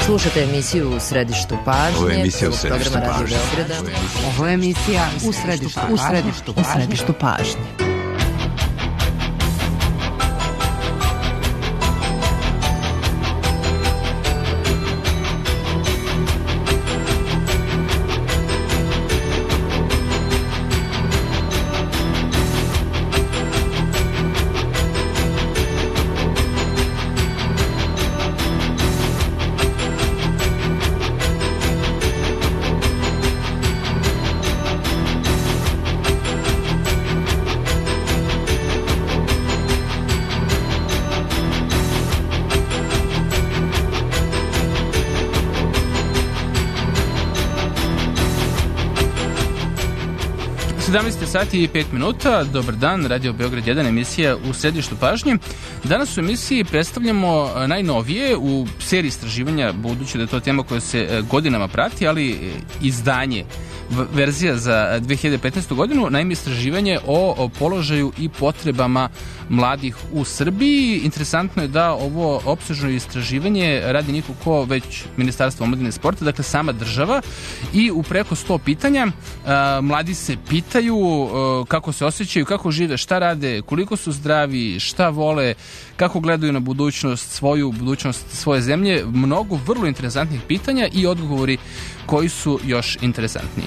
Slušate emisiju U središtu pažnje. Ovo je emisija U središtu pažnje. Ovo je emisija U središtu pažnje. Sati i 5 minuta. Dobar dan, Radio Beograd 1, emisija U središtu pažnje. Danas u emisiji predstavljamo najnovije u seriji istraživanja, budući da je to tema koja se godinama prati, ali izdanje, verzija za 2015. godinu, naime istraživanje o položaju i potrebama mladih u Srbiji. Interesantno je da ovo opsežno istraživanje radi niko ko već Ministarstvo omladine i sporta, dakle sama država, i u preko 100 pitanja mladi se pitaju kako se osjećaju, kako žive, šta rade, koliko su zdravi, šta vole, kako gledaju na budućnost svoje zemlje. Mnogo vrlo interesantnih pitanja i odgovori koji su još interesantniji.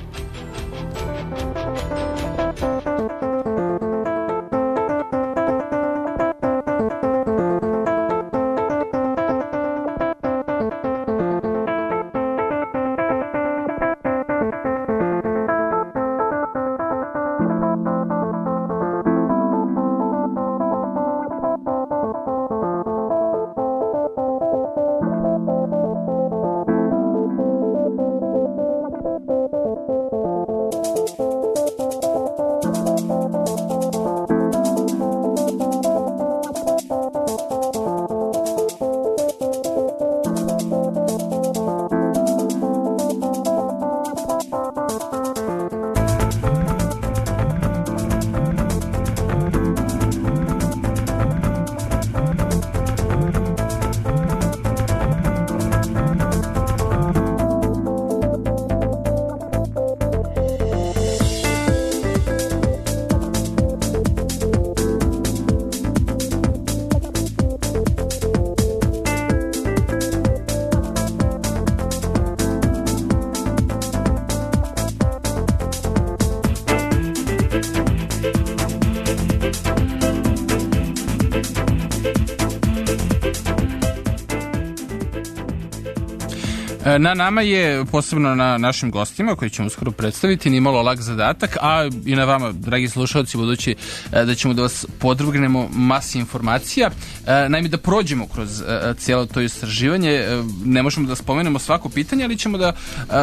Na nama je, posebno na našim gostima koji ćemo uskoro predstaviti, nimalo lak zadatak, a i na vama, dragi slušalci, budući da ćemo da vas podvrgnemo masi informacija. Naime, da prođemo kroz cijelo to istraživanje, ne možemo da spomenemo svako pitanje, ali ćemo da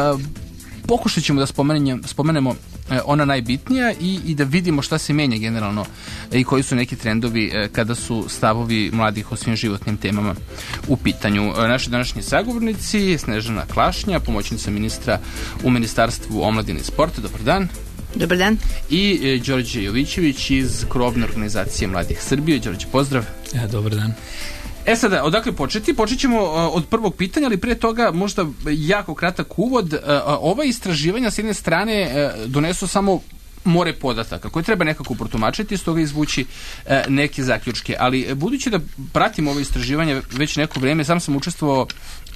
pokušat ćemo da spomenemo ona najbitnija i da vidimo šta se menja generalno i koji su neki trendovi kada su stavovi mladih o svim životnim temama u pitanju. Naši današnji sagovornici: Snežana Klašnja, pomoćnica ministra u Ministarstvu omladine i sporta. Dobar dan. Dobar dan. I Đorđe Jovićević iz krovne organizacije Mladih Srbije. Đorđe, pozdrav. Dobar dan. Sada, odakle početi? Počet ćemo od prvog pitanja, ali prije toga možda jako kratak uvod. Ova istraživanja s jedne strane donesu samo more podataka koje treba nekako protumačiti, iz toga izvući neke zaključke. Ali budući da pratim ovo istraživanje već neko vrijeme, sam učestvovao,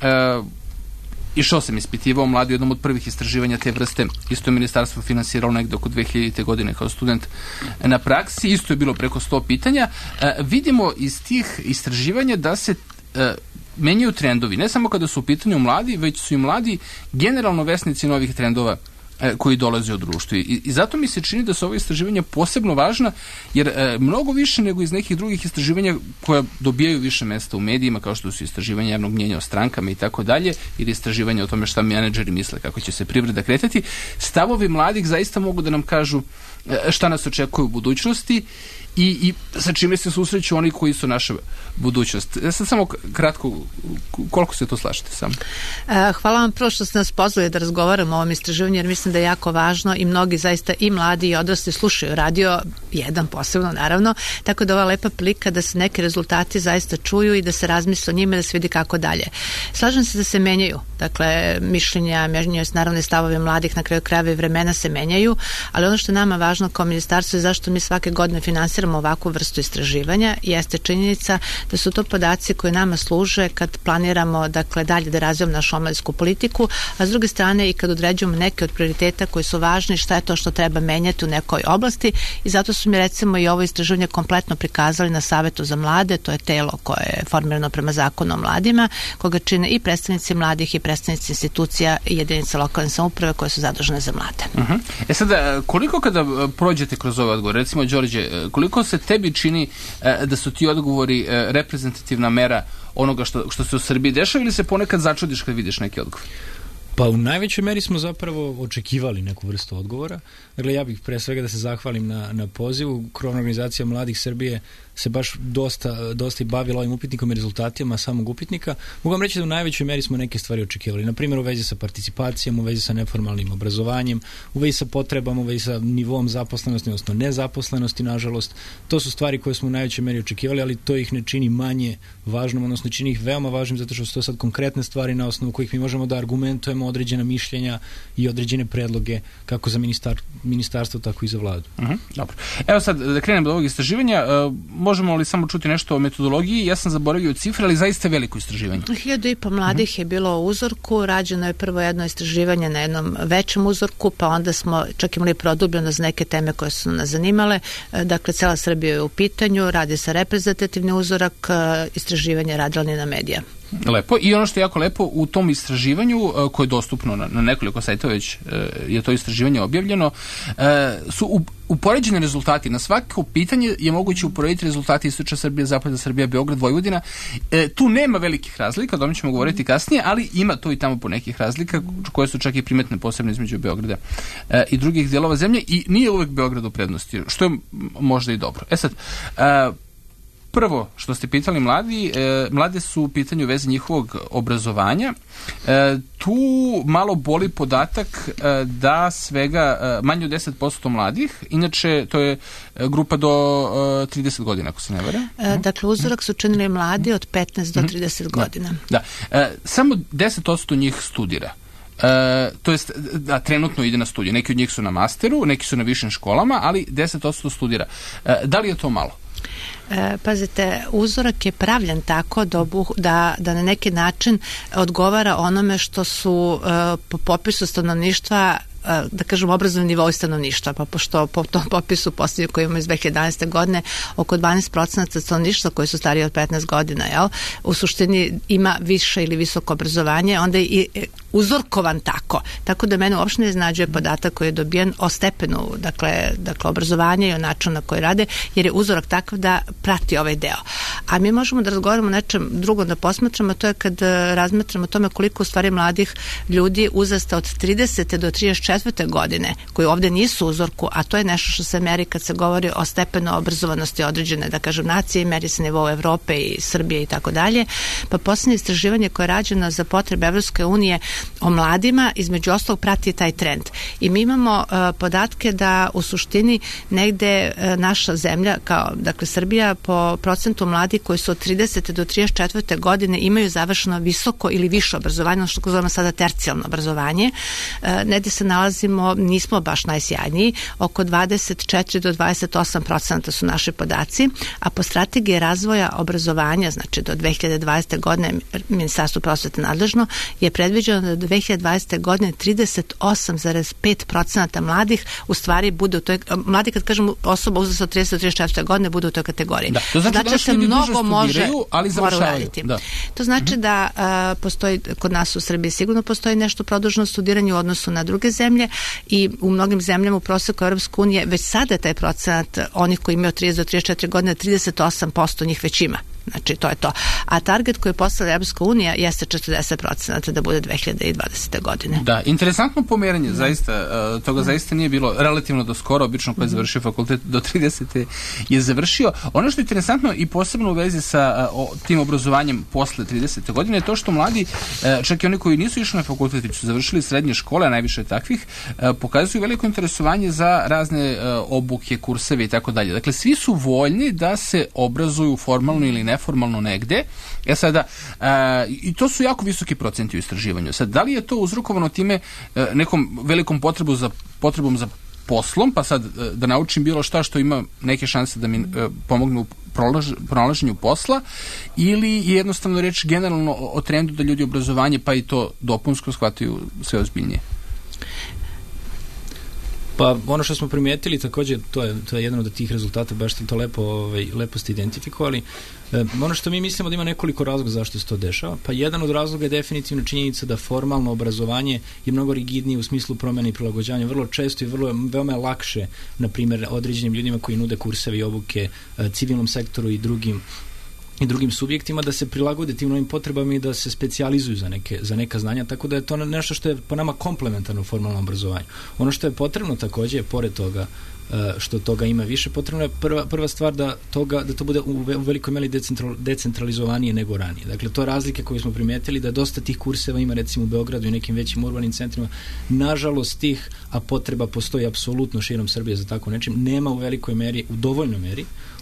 išao sam ispitivao mladi u jednom od prvih istraživanja te vrste. Isto je ministarstvo finansiralo negdje oko 2000. godine kao student na praksi. Isto je bilo preko 100 pitanja. Vidimo iz tih istraživanja da se menjaju trendovi. Ne samo kada su u pitanju mladi, već su i mladi generalno vesnici novih trendova koji dolaze u društvu. I zato mi se čini da su ova istraživanja posebno važna, jer mnogo više nego iz nekih drugih istraživanja koja dobijaju više mesta u medijima, kao što su istraživanja javnog mnjenja o strankama i tako dalje, ili istraživanja o tome šta menadžeri misle kako će se privreda kretati, stavovi mladih zaista mogu da nam kažu šta nas očekuje u budućnosti i sa čime se susreću oni koji su naša budućnost. Ja sad samo kratko, koliko se to slažete sam? Hvala vam prvo što ste nas pozvali da razgovaramo o ovom istraživanju, jer mislim da je jako važno i mnogi zaista i mladi i odrasli slušaju radio, jedan posebno naravno, tako da ova lepa prilika da se neki rezultati zaista čuju i da se razmisle o njima i da se vidi kako dalje. Slažem se da se menjaju, dakle mišljenja, menjaju se naravno i stavove mladih, na kraju krajeva i vremena se menjaju, ali ono što je nama važno kao ministarstvo je zašto mi svake godine finansiramo ovakvu vrstu istraživanja jeste činjenica da su to podaci koji nama služe kad planiramo, dakle, dalje da razvijamo našu omladinsku politiku, a s druge strane i kad određujemo neke od prioriteta koji su važni, šta je to što treba menjati u nekoj oblasti, i zato su mi recimo i ovo istraživanje kompletno prikazali na Savetu za mlade, to je telo koje je formirano prema Zakonu o mladima, koga čine i predstavnici mladih i predstavnici institucija i jedinica lokalne samouprave koje su zadužene za mlade. Sada, koliko kada prođete kroz ove odgovore, recimo Đorđe, koliko se tebi čini da su ti odgovori reprezentativna mera onoga što se u Srbiji dešava, ili se ponekad začudiš kad vidiš neki odgovor? Pa u najvećoj meri smo zapravo očekivali neku vrstu odgovora. Dakle, ja bih pre svega da se zahvalim na pozivu. Krovna organizacija Mladih Srbije se baš dosta i bavila ovim upitnikom i rezultatima samog upitnika. Mogu vam reći da u najvećoj meri smo neke stvari očekivali. Na primjer, u vezi sa participacijom, u vezi sa neformalnim obrazovanjem, u vezi sa potrebama, u vezi sa nivom zaposlenosti, odnosno nezaposlenosti, nažalost. To su stvari koje smo u najvećoj meri očekivali, ali to ih ne čini manje važnom, odnosno čini ih veoma važnim, zato što su to sad konkretne stvari na osnovu kojih mi možemo da argumentujemo određena mišljenja i određene predloge kako za ministarstvo, tako i za vladu. Dobro. Evo sad da krenem do ovog istraživanja. Možemo li samo čuti nešto o metodologiji? Ja sam zaboravio cifre, ali zaista veliko istraživanje. 1500 mladih je bilo u uzorku, rađeno je prvo jedno istraživanje na jednom većem uzorku, pa onda smo čak imali produbljeno za neke teme koje su nas zanimale. Dakle, cela Srbija je u pitanju, radi se reprezentativni uzorak, istraživanje radila Nina Medija. Lepo. I ono što je jako lepo u tom istraživanju, koje je dostupno na nekoliko sajtova, već je to istraživanje objavljeno, su upoređeni rezultati. Na svako pitanje je moguće uporediti rezultati Istočna Srbija, Zapadna Srbija, Beograd, Vojvodina. Tu nema velikih razlika, o tome ćemo govoriti kasnije, ali ima tu i tamo po nekih razlika koje su čak i primetne posebno između Beograda i drugih dijelova zemlje, i nije uvek Beograd u prednosti, što je možda i dobro. Sad, prvo što ste pitali mlade su u pitanju veze njihovog obrazovanja. Tu malo boli podatak da svega manje od 10% mladih, inače to je grupa do 30 godina, ako se ne varam. Dakle, uzorak su činili mladi od 15 do 30 godina. Da. Samo 10% njih studira. To jest, da, trenutno ide na studiju. Neki od njih su na masteru, neki su na višim školama, ali 10% studira. Da li je to malo? Pazite, uzorak je pravljen tako da na neki način odgovara onome što su po popisu stanovništva, da kažem, obrazovni nivou stanovništva, pa pošto po tom popisu posljednju koji imamo iz 2011. godine oko 12% stanovništva koji su stariji od 15 godina, u suštini ima više ili visoko obrazovanje, onda je i uzorkovan tako da mene uopšte ne iznađuje podatak koji je dobijen o stepenu, dakle obrazovanja i o načinu na koji rade, jer je uzorak takav da prati ovaj deo. A mi možemo da razgovaramo o nečem drugom da posmatramo, to je kad razmatramo o tome koliko u stvari mladih ljudi uzrasta od 30. do 34. godine, koji ovde nisu u uzorku, a to je nešto što se meri kad se govori o stepenu obrazovanosti određene, da kažem, nacije, meri se nivou Evrope i Srbije i tako dalje. Pa posljednje istraživanje koje je rađeno za potrebe Evropske unije o mladima, između ostalog prati taj trend. I mi imamo podatke da u suštini negde naša zemlja, kao dakle Srbija, po procentu mladih koji su od 30. do 34. godine imaju završeno visoko ili više obrazovanje, što zovemo sada tercijalno obrazovanje. Negde se nalazimo, nismo baš najsjajniji, oko 24 do 28% su naši podaci, a po strategiji razvoja obrazovanja, znači do 2020. godine Ministarstvo prosvete nadležno, je predviđeno da do 2020. godine 38,5% mladih u stvari bude u toj, mladi kad kažem osoba uzrasta od 30 do 34 godine bude u toj kategoriji. Da, to znači da se mnogo može uraditi. To znači da postoji, kod nas u Srbiji sigurno postoji nešto produženo studiranje u odnosu na druge zemlje i u mnogim zemljama u proseku Europske unije već sada je taj procenat onih koji imaju 30 do 34 godine 38% njih već ima. Znači, to je to. A target koji je postavila Evropska unija jeste 40% da bude 2020. godine. Da, interesantno pomeranje, zaista, toga zaista nije bilo relativno do skoro, obično ko je završio fakultet do 30. je završio. Ono što je interesantno i posebno u vezi sa tim obrazovanjem posle 30. godine je to što mladi, čak i oni koji nisu išli na fakultet, već su završili srednje škole, a najviše takvih, pokazuju veliko interesovanje za razne obuke, kurseve i tako dalje. Dakle, svi su voljni da se obrazuju formalno ili neformalno negde. Sada, i to su jako visoki procenti u istraživanju. Sad, da li je to uzrokovano time nekom velikom potrebom za poslom, pa sad da naučim bilo šta što ima neke šanse da mi pomogne u pronalaženju posla, ili je jednostavno reč generalno o trendu da ljudi obrazovanje pa i to dopunsko shvataju sve ozbiljnije? Pa ono što smo primijetili također, to je jedan od tih rezultata, baš ste to lepo ste identifikovali. Ono što mi mislimo da ima nekoliko razloga zašto se to dešava. Pa jedan od razloga je definitivno činjenica da formalno obrazovanje je mnogo rigidnije u smislu promjene i prilagođavanja. Vrlo često i veoma lakše, na primjer, određenim ljudima koji nude kurseve i obuke civilnom sektoru i drugim subjektima da se prilagode tim novim potrebama i da se specijalizuju za neka znanja, tako da je to nešto što je po nama komplementarno formalnom obrazovanju. Ono što je potrebno također, pored toga što toga ima više, potrebno je prva stvar da to bude u velikoj meri decentralizovanije nego ranije. Dakle, to je razlike koju smo primijetili, da dosta tih kurseva ima recimo u Beogradu i nekim većim urbanim centrima. Nažalost tih, a potreba postoji apsolutno širom Srbije za tako nečim, nema u velikoj meri, u dovoljnoj meri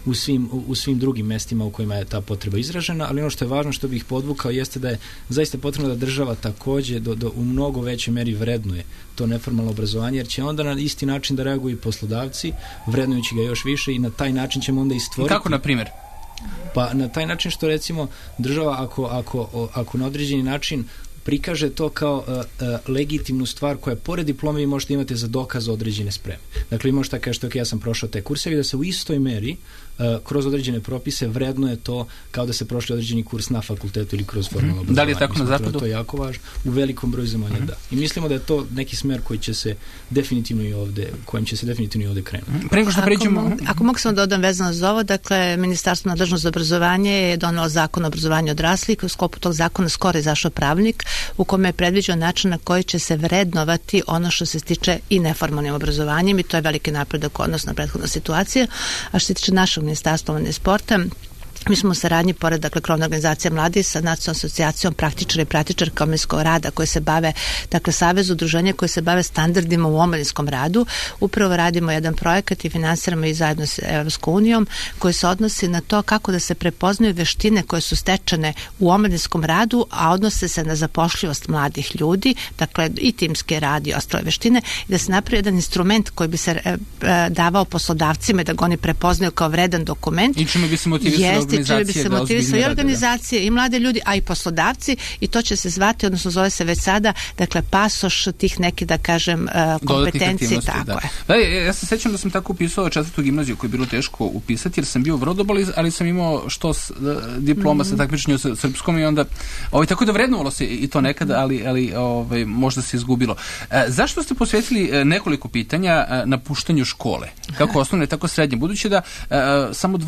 u svim drugim mestima u kojima je ta potreba izražena, ali ono što je važno, što bih podvukao, jeste da je zaista potrebno da država također u mnogo većoj meri vrednuje to neformalno obrazovanje, jer će onda na isti način da reaguju i poslodavci, vrednujući ga još više, i na taj način ćemo onda i stvoriti... Kako, na primjer? Pa na taj način što, recimo, država ako na određeni način prikaže to kao legitimnu stvar koja pored diplome vi možete imati za dokaz određene spreme. Dakle, vi možete kažete, ok, ja sam prošao te kursevi, da se u istoj meri kroz određene propise vrednuje to kao da se prošli određeni kurs na fakultetu ili kroz formalno obrazovanje. Da li je tako na zapadu? To je jako važno. U velikom broju zemalja, da. I mislimo da je to neki smer koji će se definitivno i ovde krenuti. Preko što pređemo... Ako mogu samo dodam vezano za ovo, dakle, Ministarstvo nadležno za obrazovanje je donelo zakon o obrazovanju odraslih, u sklopu tog zakona skoro je izašao pravnik u kome je predviđen način na koji će se vrednovati ono što se tiče i neformalnim obrazovanjem, i to je veliki napredak odnosno na prethodna situacija. A što se tiče našeg Ministarstva omladine i sporta, mi smo u saradnji, pored, dakle, krovne organizacije mladih, sa Nacionalnom asocijacijom praktičara i praktičarka omladinskog rada koji se bave, dakle, savez udruženja koji se bave standardima u omladinskom radu. Upravo radimo jedan projekat i finansiramo i zajedno s Evropskom unijom koji se odnosi na to kako da se prepoznaju veštine koje su stečene u omladinskom radu, a odnose se na zapošljivost mladih ljudi, dakle, i timski rad i ostale veštine, i da se napravi jedan instrument koji bi se davao poslodavcima i da ga oni prepoznaju kao vredan dokument. I čime bi se motivisali i organizacije i mlade ljudi, a i poslodavci, i to će se zvati, odnosno zove se već sada, dakle, pasoš tih nekih, da kažem, kompetencije. Tako je. Da, ja se sećam da sam tako upisao 4. gimnaziju koju je bilo teško upisati, jer sam bio vrlo dobar, ali sam imao diploma sa takmičenjem sa srpskom i onda tako da vrednovalo se i to nekada, ali možda se izgubilo. Zašto ste posvetili nekoliko pitanja napuštanju škole? Kako osnovne, tako srednje? Budući da samo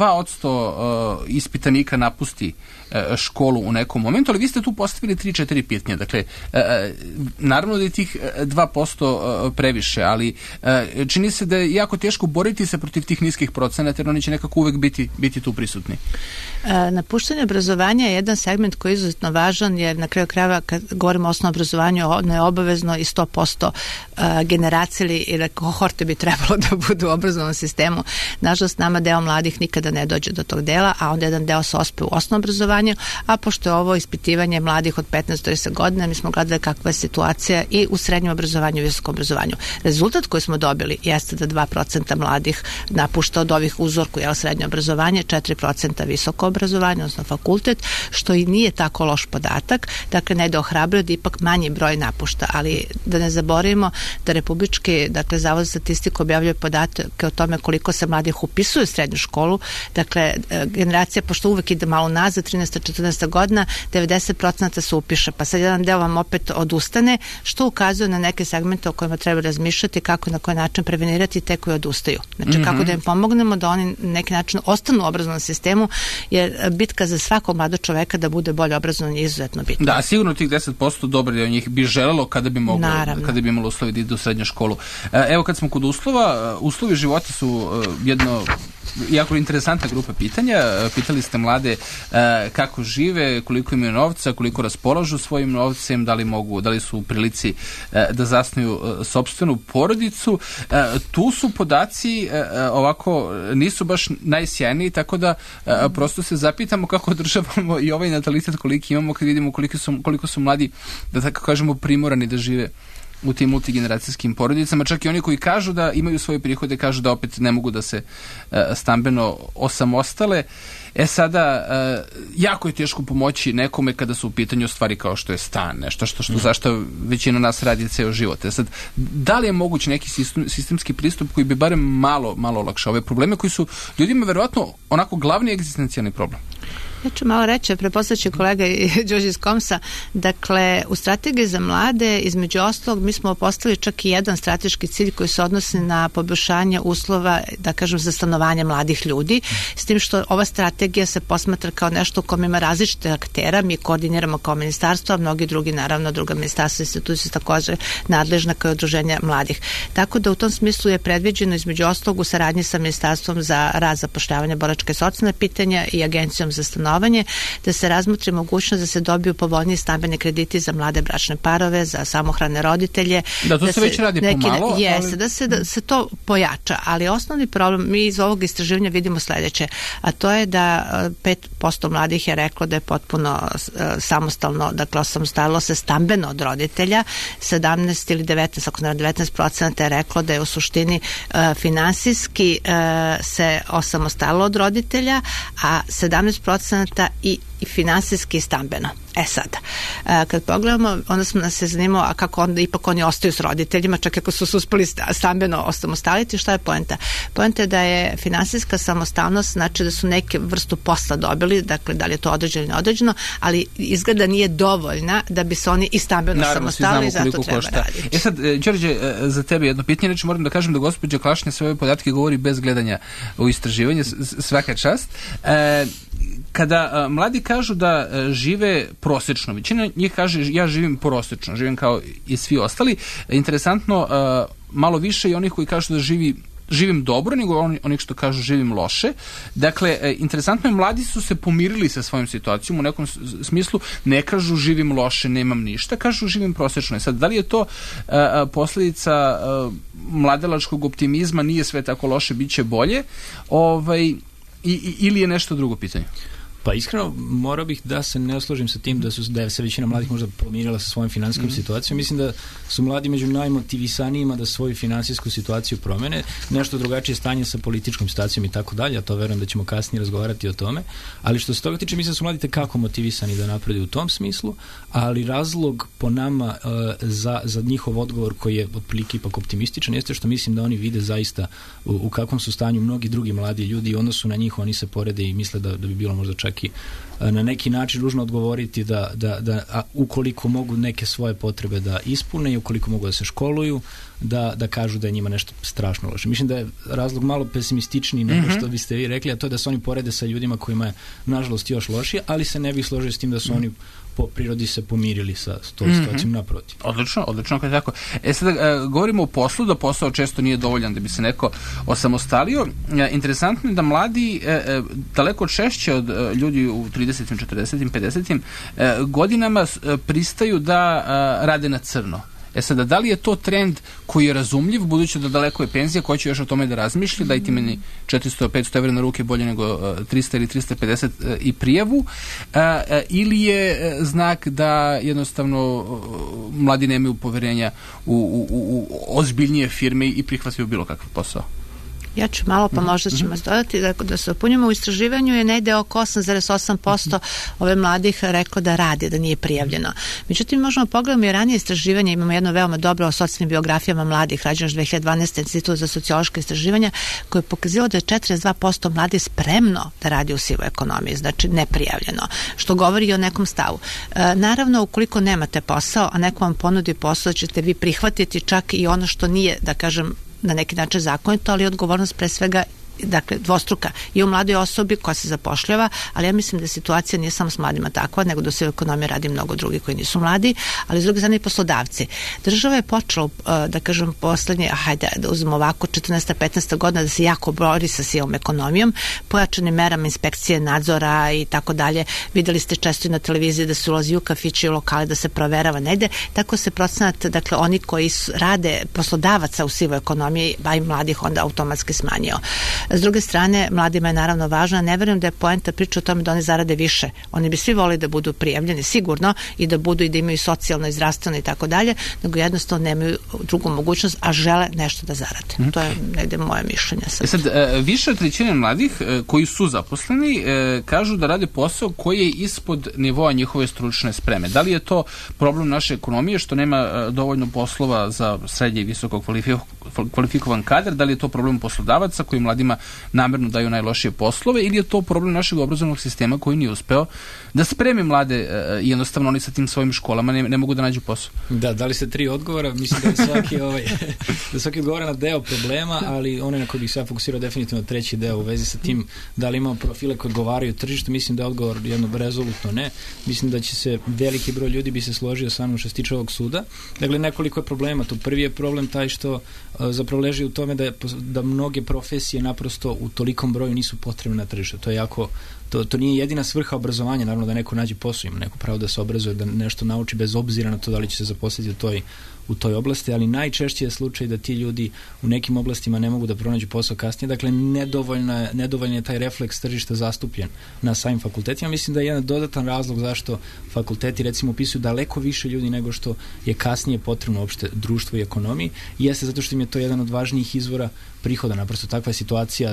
2% ispitanika napusti školu u nekom momentu, ali vi ste tu postavili 3-4 pitanja. Dakle, naravno da je tih 2% previše, ali čini se da je jako teško boriti se protiv tih niskih procenata, jer oni će nekako uvek biti tu prisutni. Napuštanje obrazovanja je jedan segment koji je izuzetno važan, jer na kraju krajeva, kad govorimo o osnovnom obrazovanju, ono je obavezno i 100% generacije ili kohorte bi trebalo da budu u obrazovnom sistemu. Nažalost, nama deo mladih nikada ne dođe do tog dela, a onda jedan deo se ospe u osnovnom obrazovanju, a pošto je ovo ispitivanje mladih od 15-30 godina, mi smo gledali kakva je situacija i u srednjem obrazovanju i visokom obrazovanju. Rezultat koji smo dobili jeste da 2% mladih napušta od ovih uzorku, srednje obrazovanje, 4% visoko obrazovanje, odnosno fakultet, što i nije tako loš podatak. Dakle, ne da ohrabruje da ipak manji broj napušta, ali da ne zaboravimo da Republički, dakle, Zavod za statistiku objavljuje podatke o tome koliko se mladih upisuje u srednju školu. Dakle, generacija generacija, pošto uvek ide malo nazad, 13-14 godina, 90% se upiše, pa sad jedan deo vam opet odustane, što ukazuje na neke segmente o kojima treba razmišljati, kako i na koji način prevenirati te koji odustaju. Znači, kako da im pomognemo da oni na neki način ostanu u obrazovnom sistemu, jer bitka za svakog mladog čoveka da bude bolje obrazovan je izuzetno bitna. Da, sigurno tih 10% dobar je od njih bi želelo kada bi moglo, kada bi imalo uslovi da idu u srednju školu. Evo, kad smo kod uslova, uslovi života su jedno jako interesantna grupa pitanja. Pitali ste mlade kako žive, koliko imaju novca, koliko raspolažu svojim novcem, da li su u prilici da zasnuju sopstvenu porodicu. Tu su podaci ovako nisu baš najsjajniji, tako da prosto se zapitamo kako održavamo i ovaj natalitet koliki imamo kad vidimo koliko su mladi, da tako kažemo, primorani da žive u tim multigeneracijskim porodicama. Čak i oni koji kažu da imaju svoje prihode, kažu da opet ne mogu da se stambeno osamostale. Sada, jako je teško pomoći nekome kada su u pitanju stvari kao što je stan, nešto zašto većina nas radi ceo život. Sad, da li je moguć neki sistemski pristup koji bi barem malo olakšao ove probleme koji su ljudima verovatno onako glavni egzistencijalni problem? Ja ću malo reći, preposlaći kolega Đorđe iz Komsa, dakle, u strategiji za mlade, između ostalog, mi smo postavili čak i jedan strateški cilj koji se odnosi na poboljšanje uslova, da kažem, za stanovanje mladih ljudi, s tim što ova strategija se posmatra kao nešto u kome ima različite aktera, mi koordiniramo kao ministarstvo, a mnogi drugi, naravno, druga ministarstva, institucije također nadležna kao udruženja mladih. Tako da u tom smislu je predviđeno, između ostalog, u saradnji sa Ministarstvom za rad, zapošljavanje, boračka i socijalna pitanja i Agencijom za stanovanje, da se razmotri mogućnost da se dobiju povoljniji stambeni krediti za mlade bračne parove, za samohrane roditelje. Da, to se već radi pomalo. Jeste, da se to pojača, ali osnovni problem, mi iz ovog istraživanja vidimo sledeće, a to je da 5% mladih je reklo da je potpuno samostalno, dakle osamostalilo se stambeno od roditelja, 17 ili 19, ako ne 19% je reklo da je u suštini finansijski se osamostalilo od roditelja, a 17% i finansijski i stambeno. Sada, kad pogledamo, onda smo nas se zanimao, a kako onda ipak oni ostaju s roditeljima, čak ako su uspeli stambeno osamostaliti, šta je poenta? Poenta je da je finansijska samostalnost, znači da su neke vrstu posla dobili, dakle da li je to određeno ili neodređeno, ali izgleda nije dovoljna da bi se oni i stambeno samostalili i zato treba raditi. Sad, Đorđe, za tebe jedno pitanje, znači moram da kažem da gospođa Klašnja sve ove podatke govori bez gledanja u istraživanje, svaka čast. Kada mladi kažu da žive prosečno, većina njih kaže ja živim prosečno, živim kao i svi ostali. Interesantno, malo više i onih koji kažu da živim dobro, nego onih što kažu živim loše. Dakle, interesantno je, mladi su se pomirili sa svojom situacijom u nekom smislu, ne kažu živim loše, nemam ništa, kažu živim prosečno. Sad, da li je to posledica mladalačkog optimizma, nije sve tako loše, bit će bolje, ili je nešto drugo pitanje? Pa iskreno, morao bih da se ne osložim sa tim da je se većina mladih možda pomirila sa svojom finansijskom situacijom. Mislim da su mladi među najmotivisanijima da svoju finansijsku situaciju promene. Nešto drugačije stanje sa političkom situacijom i tako dalje, a to verujem da ćemo kasnije razgovarati o tome. Ali što se toga tiče, mislim da su mladi tekako motivisani da napreduju u tom smislu, ali razlog po nama za njihov odgovor koji je otprilike ipak optimističan jeste što mislim da oni vide zaista u kakvom su stanju mnogi drugi mladi ljudi i u odnosu na njih oni se porede i misle da bi bilo možda čak i na neki način ružno odgovoriti da ukoliko mogu neke svoje potrebe da ispune i ukoliko mogu da se školuju, da kažu da je njima nešto strašno loše. Mislim da je razlog malo pesimističniji nego što biste vi rekli, a to je da se oni porede sa ljudima kojima je nažalost još lošije, ali se ne bih složio s tim da su oni po prirodi se pomirili sa tom situacijom naprotiv. Odlično kad tako. Sada govorimo o poslu, da posao često nije dovoljan da bi se neko osamostalio. Interesantno je da mladi daleko češće od ljudi u 30. 40. 50. Godinama pristaju da rade na crno. Sada, da li je to trend koji je razumljiv, budući da daleko je penzija, ko će još o tome da razmišlja, dajte meni 400-500 evra na ruke bolje nego 300 ili 350 i prijavu, ili je znak da jednostavno mladi nemaju poverenja u ozbiljnije firme i prihvataju bilo kakav posao? Ja ću malo, pa možda ćemo dodati da se opunjamo. U istraživanju je negde oko 8,8% ove mladih reklo da radi, da nije prijavljeno. Međutim, možemo pogledati i ranije istraživanje, imamo jedno veoma dobro o socijalnim biografijama mladih, rađeno još 2012. Institut za sociološke istraživanja, koje je pokazilo da je 42% mladih spremno da radi u sivoj ekonomiji, znači neprijavljeno, što govori o nekom stavu. Naravno, ukoliko nemate posao, a neko vam ponudi posao, ćete vi prihvatiti čak i ono što nije, da kažem, na neki način zakonito, ali odgovornost pre svega dakle dvostruka i u mladoj osobi koja se zapošljava, ali ja mislim da situacija nije samo s mladima takva, nego da se u ekonomiji radi mnogo drugi koji nisu mladi, ali s druge strane i poslodavci. Država je počela, da kažem, poslednje, da uzmemo ovako, 14-15 godina da se jako bori sa sivom ekonomijom, pojačanim merama inspekcije, nadzora i tako dalje. Videli ste često i na televiziji da se ulazi u kafiće i u lokale, da se proverava negde, tako se procenat, dakle oni koji rade poslodavaca u sivoj ekonomiji, ba i mladih onda automatski smanjio. S druge strane, mladima je naravno važno, ne verujem da je poenta priča o tome da oni zarade više. Oni bi svi volili da budu prijavljeni sigurno i da budu i da imaju socijalno i zdravstveno i tako dalje, nego jednostavno nemaju drugu mogućnost, a žele nešto da zarade. To je negde moje mišljenje. Sad, više od trećine mladih koji su zaposleni kažu da rade posao koji je ispod nivoa njihove stručne spreme. Da li je to problem naše ekonomije što nema dovoljno poslova za srednje i visoko kvalifikovan kadar? Da li je to problem poslodavaca koji mladima namerno daju najlošije poslove ili je to problem našeg obrazovnog sistema koji nije uspeo da spremi mlade, jednostavno oni sa tim svojim školama ne mogu da nađu posao? Da, dali ste 3 odgovora, mislim da svaki odgovara na deo problema, ali onaj na koji bih se ja fokusirao definitivno treći deo u vezi sa tim da li imamo profile koji odgovaraju tržištu, mislim da je odgovor jedno rezolutno ne. Mislim da će se veliki broj ljudi bi se složio sa mnom što se tiče ovog suda. Dakle, nekoliko je problema. Tu prvi je problem taj što zapravo leži u tome da mnoge profesije naprosto u tolikom broju nisu potrebne na tržištu. To je jako To nije jedina svrha obrazovanja, naravno da neko nađe posao, ima neko pravo da se obrazuje, da nešto nauči bez obzira na to da li će se zaposliti u toj oblasti, ali najčešće je slučaj da ti ljudi u nekim oblastima ne mogu da pronađu posao kasnije, dakle nedovoljno je taj refleks tržišta zastupljen na samim fakultetima. Mislim da je jedan dodatan razlog zašto fakulteti recimo upisuju daleko više ljudi nego što je kasnije potrebno uopšte društvu i ekonomiji, jeste zato što im je to jedan od važnijih izvora prihoda, naprosto takva je situacija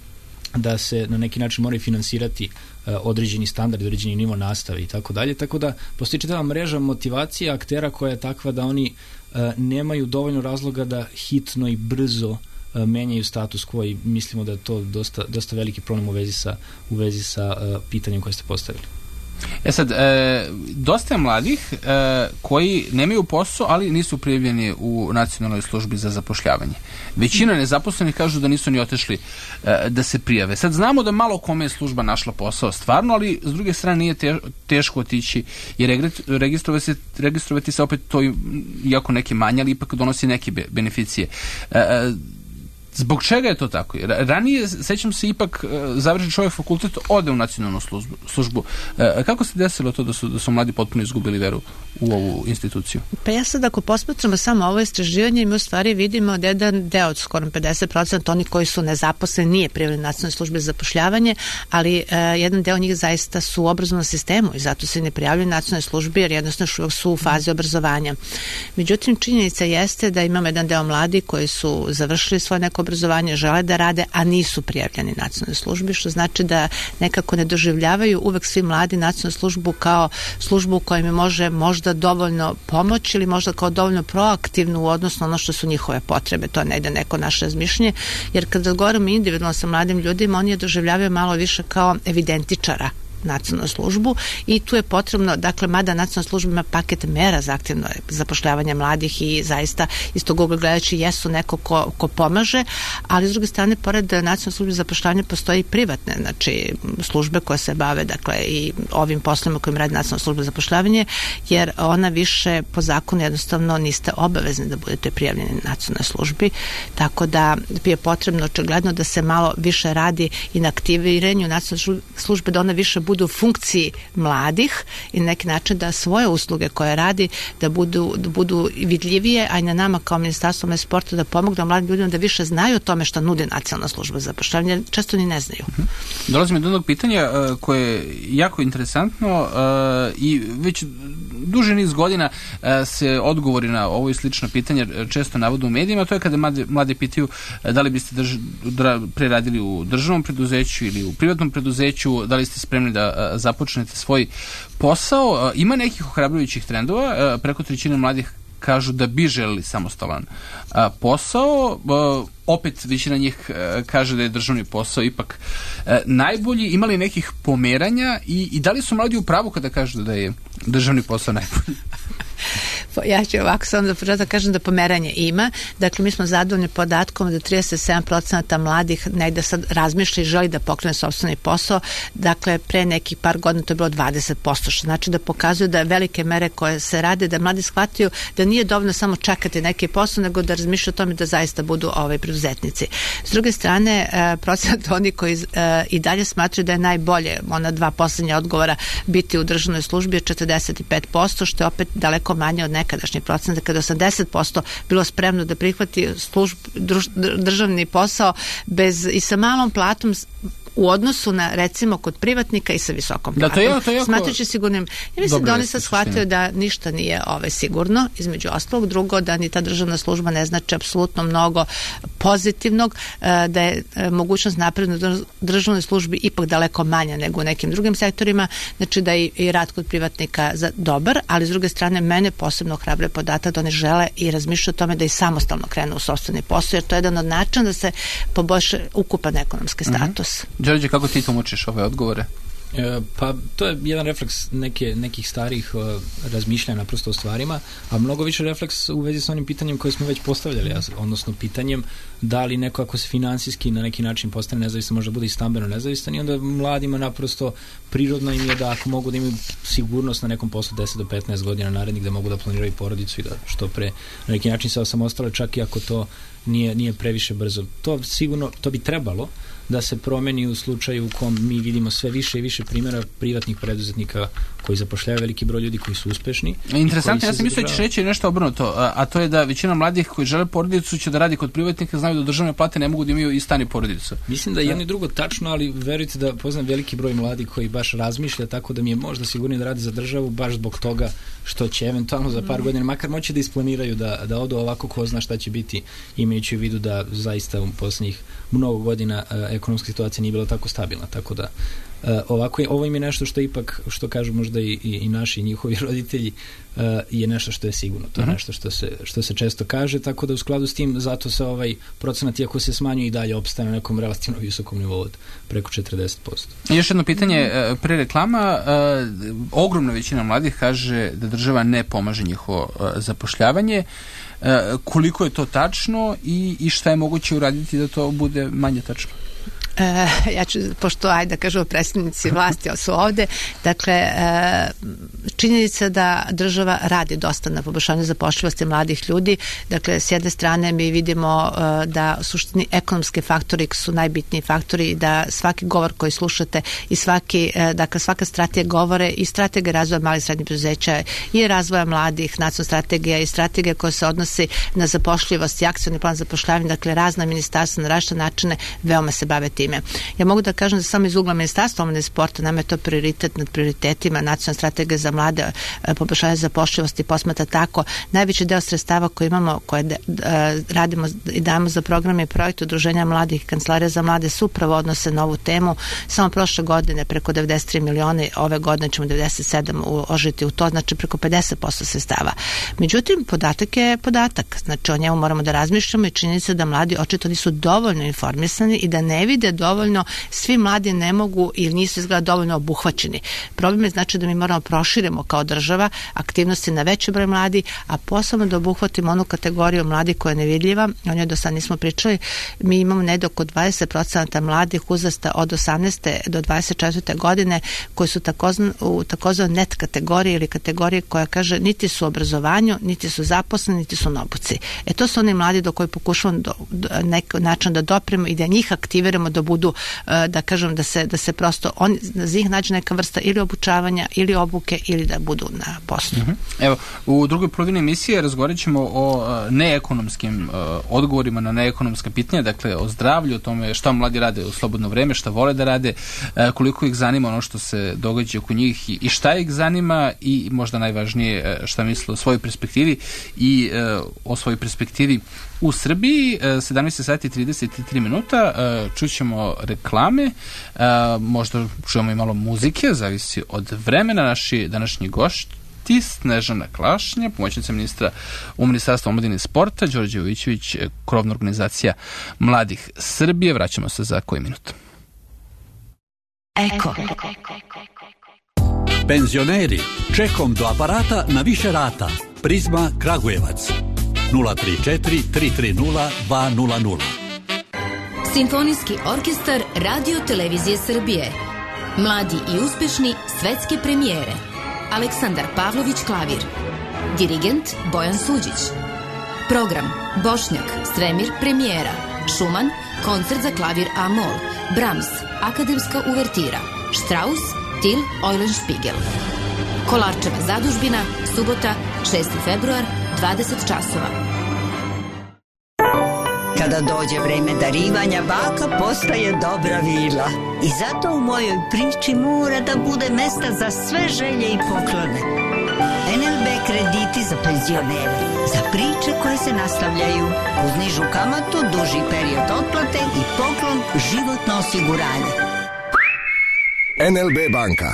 da se na neki način moraju finansirati određeni standard, određeni nivo nastave i tako dalje, tako da postoji čitava mreža motivacije aktera koja je takva da oni nemaju dovoljno razloga da hitno i brzo menjaju status quo i mislimo da je to dosta veliki problem u vezi sa pitanjem koje ste postavili. Sad, dosta je mladih koji nemaju posao, ali nisu prijavljeni u Nacionalnoj službi za zapošljavanje. Većina nezaposlenih kažu da nisu ni otišli da se prijave. Sad znamo da malo kome je služba našla posao stvarno, ali s druge strane nije teško otići i registrovati se opet to, iako neke manje, ali ipak donosi neke beneficije. Zbog čega je to tako? Ranije, sećam se, ipak završi čovjek fakultet, ode u nacionalnu službu. Kako se desilo to da su mladi potpuno izgubili veru u ovu instituciju? Pa ja sad ako posmatramo samo ovo istraživanje, mi u stvari vidimo da jedan deo od skoro 50% oni koji su nezaposleni nije prijavljeni nacionalnoj službi za zapošljavanje, ali jedan deo njih zaista su u obrazovnom sistemu i zato se ne prijavljaju nacionalnoj službi jer jednostavno su u fazi obrazovanja. Međutim, činjenica jeste da imamo jedan deo mladi koji su završili svoje neko obrazovanje, žele da rade, a nisu prijavljeni nacionalnoj službi, što znači da nekako ne doživljavaju uvek svi mladi nacionalnu službu kao službu u kojoj mi može možda dovoljno pomoći ili možda kao dovoljno proaktivnu u odnosu na ono što su njihove potrebe. To je negde neko naše razmišljanje, jer kad razgovaramo individualno sa mladim ljudima, oni je doživljavaju malo više kao evidentičara nacionalnu službu i tu je potrebno, dakle, mada nacionalna služba ima paket mera za aktivno zapošljavanje mladih i zaista isto Google gledajući jesu neko ko pomaže, ali s druge strane, pored nacionalne službe za zapošljavanje postoji i privatne, znači službe koje se bave, dakle, i ovim poslovima kojim radi nacionalna služba za zapošljavanje, jer ona više po zakonu jednostavno niste obavezni da budete prijavljeni na nacionalnoj službi, tako da je potrebno očigledno da se malo više radi i na aktiviranju nacionalne službe, da ona više budu u funkciji mladih i na neki način da svoje usluge koje radi da budu vidljivije, a i na nama kao Ministarstvo sporta da pomognu mladim ljudima da više znaju o tome što nudi nacionalna služba za zapošljavanje, često ni ne znaju. Dolazimo do jednog pitanja koje je jako interesantno i već duži niz godina se odgovori na ovo i slično pitanje često navode u medijima, to je kada mladi pitaju da li biste pre radili u državnom preduzeću ili u privatnom preduzeću, da li ste spremni da započnete svoj posao. Ima nekih ohrabrujućih trendova, preko 1/3 mladih kažu da bi želeli samostalan posao, opet većina njih kaže da je državni posao ipak najbolji. Ima li nekih pomeranja i da li su mladi u pravu kada kažu da je državni posao najbolji? Ja ću ovako samo da početak kažem da pomeranje ima. Dakle, mi smo zadovoljni podatkom da 37% mladih negde sad razmišlja i želi da pokrene sopstveni posao. Dakle, pre nekih par godina to je bilo 20%, što znači da pokazuju da velike mere koje se rade, da mladi shvataju da nije dovoljno samo čekati neki posao, nego da razmišljaju o tome da zaista budu preduzetnici. S druge strane, procenat oni koji i dalje smatraju da je najbolje, ona 2 poslednja odgovora, biti u državnoj službi je 45%, što je opet daleko manje od nekadašnje procente, kada 80% bilo spremno da prihvati državni posao i sa malom platom u odnosu na, recimo, kod privatnika i sa visokom platom. To je jako smatrajući sigurnim. Ja mislim da oni sad shvataju da ništa nije sigurno, između ostalog. Drugo, da ni ta državna služba ne znači apsolutno mnogo pozitivnog, da je mogućnost napredna u državnoj službi ipak daleko manja nego u nekim drugim sektorima, znači da je i rad kod privatnika dobar, ali s druge strane mene posebno ohrabruje podatak da oni žele i razmišljaju o tome da i samostalno krenu u sopstveni posao, jer to je jedan od načina da se poboljša ukupan ekonomski status. Đorđe, kako ti tumačiš ove odgovore? Pa to je jedan refleks nekih starih razmišljanja naprosto o stvarima, a mnogo više refleks u vezi sa onim pitanjem koje smo već postavljali, odnosno pitanjem da li neko ako se finansijski na neki način postane nezavistan, možda bude i stambeno nezavistan, i onda mladima naprosto prirodno im je da ako mogu da imaju sigurnost na nekom poslu 10 do 15 godina narednih, da mogu da planiraju porodicu i da što pre na neki način se osamostale, čak i ako to nije previše brzo. To bi trebalo da se promeni u slučaju u kom mi vidimo sve više i više primjera privatnih preduzetnika koji zapošljavaju veliki broj ljudi koji su uspešni. Interesantno, ja sam mislio da ćeš reći nešto obrnuto, a to je da većina mladih koji žele porodicu će da radi kod privatnika, znaju da državne plate ne mogu da imaju i stan i porodicu. Mislim da je jedno i drugo tačno, ali verujte da poznam veliki broj mladih koji baš razmišlja tako da mi je možda sigurnije da radi za državu baš zbog toga što će eventualno za par godina makar moći da isplaniraju da odu ovako, ko zna šta će biti, imajući u vidu da zaista u poslednjih mnogo godina ekonomska situacija nije bila tako stabilna, tako da ovo im je nešto što ipak, što kažu možda i naši i njihovi roditelji, je nešto što je sigurno. To je nešto što se često kaže, tako da u skladu s tim zato se ovaj procenat, iako se smanjuje, i dalje opstaje na nekom relativno visokom nivou od preko 40%. Još jedno pitanje pre reklama. Ogromna većina mladih kaže da država ne pomaže njihovo zapošljavanje. Koliko je to tačno i šta je moguće uraditi da to bude manje tačno? Ja ću, pošto da kažemo predstavnici vlasti su ovde, dakle činjenica da država radi dosta na poboljšanju zapošljivosti mladih ljudi. Dakle, s jedne strane mi vidimo da u suštini ekonomski faktori su najbitniji faktori i da svaki govor koji slušate i svaka strategija govore i strategija razvoja malih i srednjih preduzeća i razvoja mladih, nacionalna strategija i strategija koja se odnosi na zapošljivost i akcioni plan zapošljavanja, dakle razna ministarstva na različite načine veoma se bave time. Ja mogu da kažem da samo iz ugla Ministarstva omladine i sporta nama je to prioritet nad prioritetima. Nacionalna strategija za mlade, poboljšanje zapošljivosti posmatra tako. Najveći deo sredstava koje imamo, koje radimo i dajemo za programe i projekte udruženja mladih, kancelarija za mlade, su upravo odnose na ovu temu. Samo prošle godine preko 93 miliona, ove godine ćemo 97 uložiti u to, znači preko 50% sredstava. Međutim, podatak je podatak. Znači o njemu moramo da razmišljamo i činjenica da mladi očito nisu dovoljno informisani i da ne vide dovoljno, svi mladi ne mogu ili nisu izgleda dovoljno obuhvaćeni. Problem je znači da mi moramo proširimo kao država aktivnosti na veći broj mladi, a posebno da obuhvatimo onu kategoriju mladih koja je nevidljiva, o njoj do sad nismo pričali. Mi imamo negdje oko 20% mladih uzrasta od 18. do 24. godine koji su u takozvanoj net kategoriji ili kategoriji koja kaže niti su u obrazovanju, niti su zaposleni, niti su na obuci. To su oni mladi do koji pokušavamo neki način da dopremo i da njih aktiviramo da da budu, da kažem, da se prosto za njih nađe neka vrsta ili obučavanja ili obuke ili da budu na poslu. Evo, u drugoj polovini emisije razgovarat ćemo o neekonomskim odgovorima na neekonomska pitanja, dakle o zdravlju, o tome šta mladi rade u slobodno vreme, šta vole da rade, koliko ih zanima ono što se događa oko njih i šta ih zanima i možda najvažnije šta misle o svojoj perspektivi i o svojoj perspektivi u Srbiji. 17 sati 33 minuta, čućemo reklame, možda čujemo i malo muzike, zavisi od vremena. Naši današnji gošti Snežana Klašnja, pomoćnica ministra u Ministarstvu omladine i sporta, Đorđe Jovićević, krovna organizacija Mladih Srbije. Vraćamo se za koji minut. Eko. Penzioneri, čekom do aparata na više rata. Prizma Kragujevac 034 330 200. Simfonijski orkestar Radio Televizije Srbije. Mladi i uspešni svetske premijere. Aleksandar Pavlović klavir. Dirigent Bojan Suđić. Program Bošnjak, Svemir premijera. Šuman, koncert za klavir A-mol. Brahms, akademska uvertira. Strauss, Till Eulenspiegel. Kolarčeva zadužbina, subota, 6. februar, 20 časova. Kada dođe vreme darivanja, baka postaje dobra vila. I zato u mojoj priči mora da bude mesta za sve želje i poklone. NLB krediti za penzionere, za priče koje se nastavljaju, uz nižu kamatu, duži period otplate i poklon životno osiguranje. NLB banka.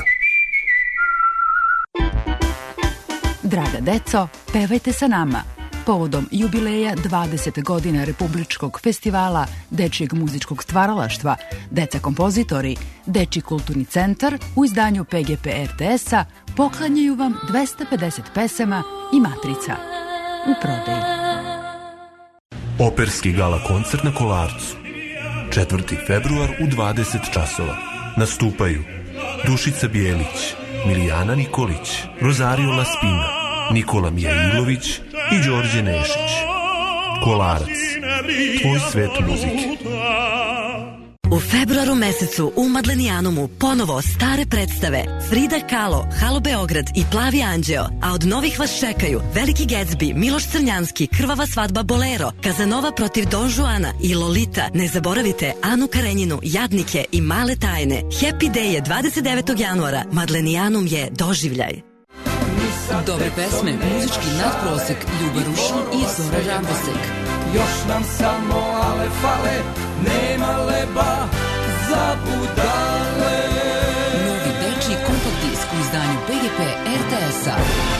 Draga deco, pevajte sa nama. Povodom jubileja 20 godina Republičkog festivala Dečijeg muzičkog stvaralaštva, Deca kompozitori, Dečiji kulturni centar u izdanju PGP RTS-a poklanjaju vam 250 pesama i matrica. U prodaji. Operski gala koncert na Kolarcu. 4. februar u 20 časova. Nastupaju Dušica Bijelić, Milijana Nikolić, Rosario Laspina, Nikola Mijailović i Đorđe Nešić. Kolarac, tvoj svet muzike. U februaru mesecu u Madlenijanumu ponovo stare predstave Frida Kahlo, Halo Beograd i Plavi anđeo, a od novih vas čekaju Veliki Gatsby, Miloš Crnjanski, Krvava svadba Bolero, Kazanova protiv Don Juana i Lolita. Ne zaboravite Anu Karenjinu, Jadnike i Male tajne. Happy Day je 29. januara. Madlenijanum je doživljaj. Dobre pesme, muzički nadprosek, Ljuba Rušin i Zora Rambosek. Još nam samo ale fale, nema leba za budale. Novi dečiji kompakt disk u izdanju PGP RTS-a.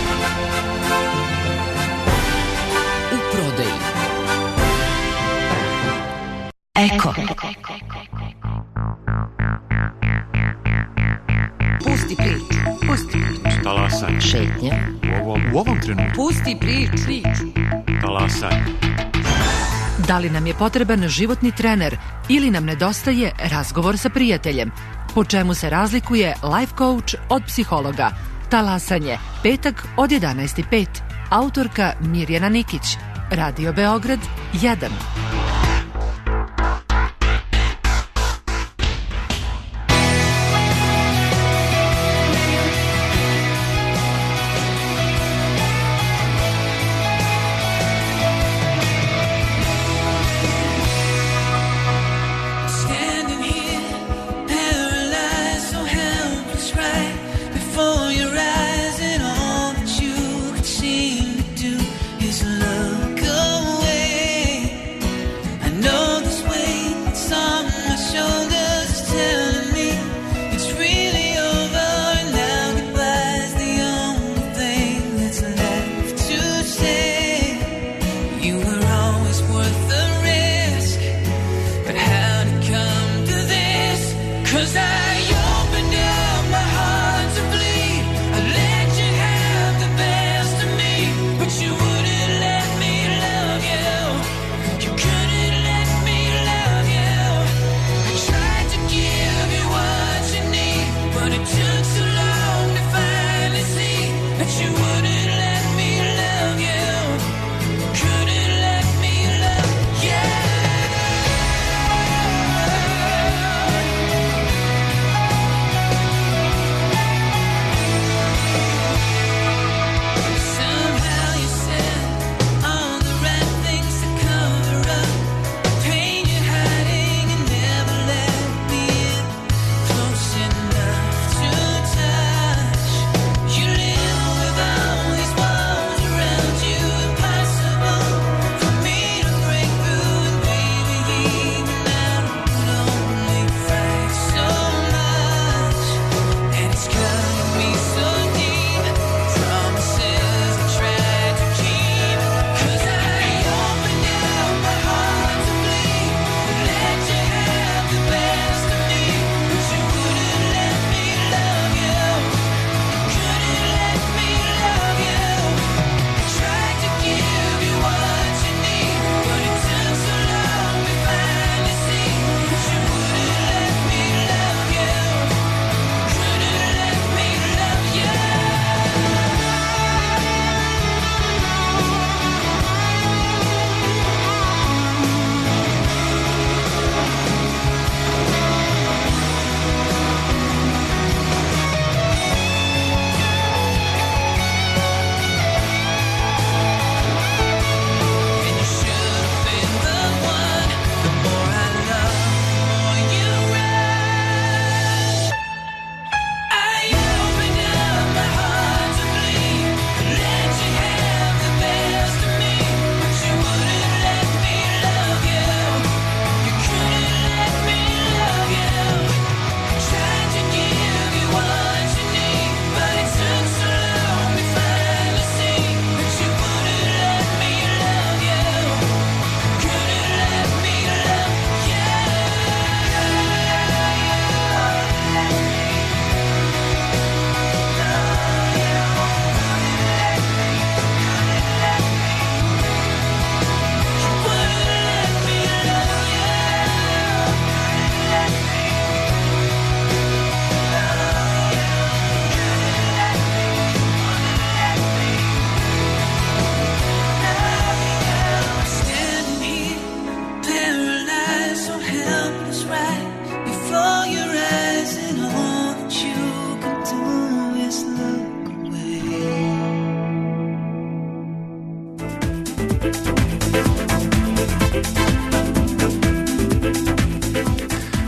U prodaji. Eko. Pusti priču, pusti priču. Talasaj. Šetnje. U ovom trenutku. Pusti priču. Talasaj. Da li nam je potreban životni trener ili nam nedostaje razgovor sa prijateljem? Po čemu se razlikuje life coach od psihologa? Talasanje, petak od 11:05. Autorka Mirjana Nikić. Radio Beograd 1. Cause I opened up my heart to bleed. I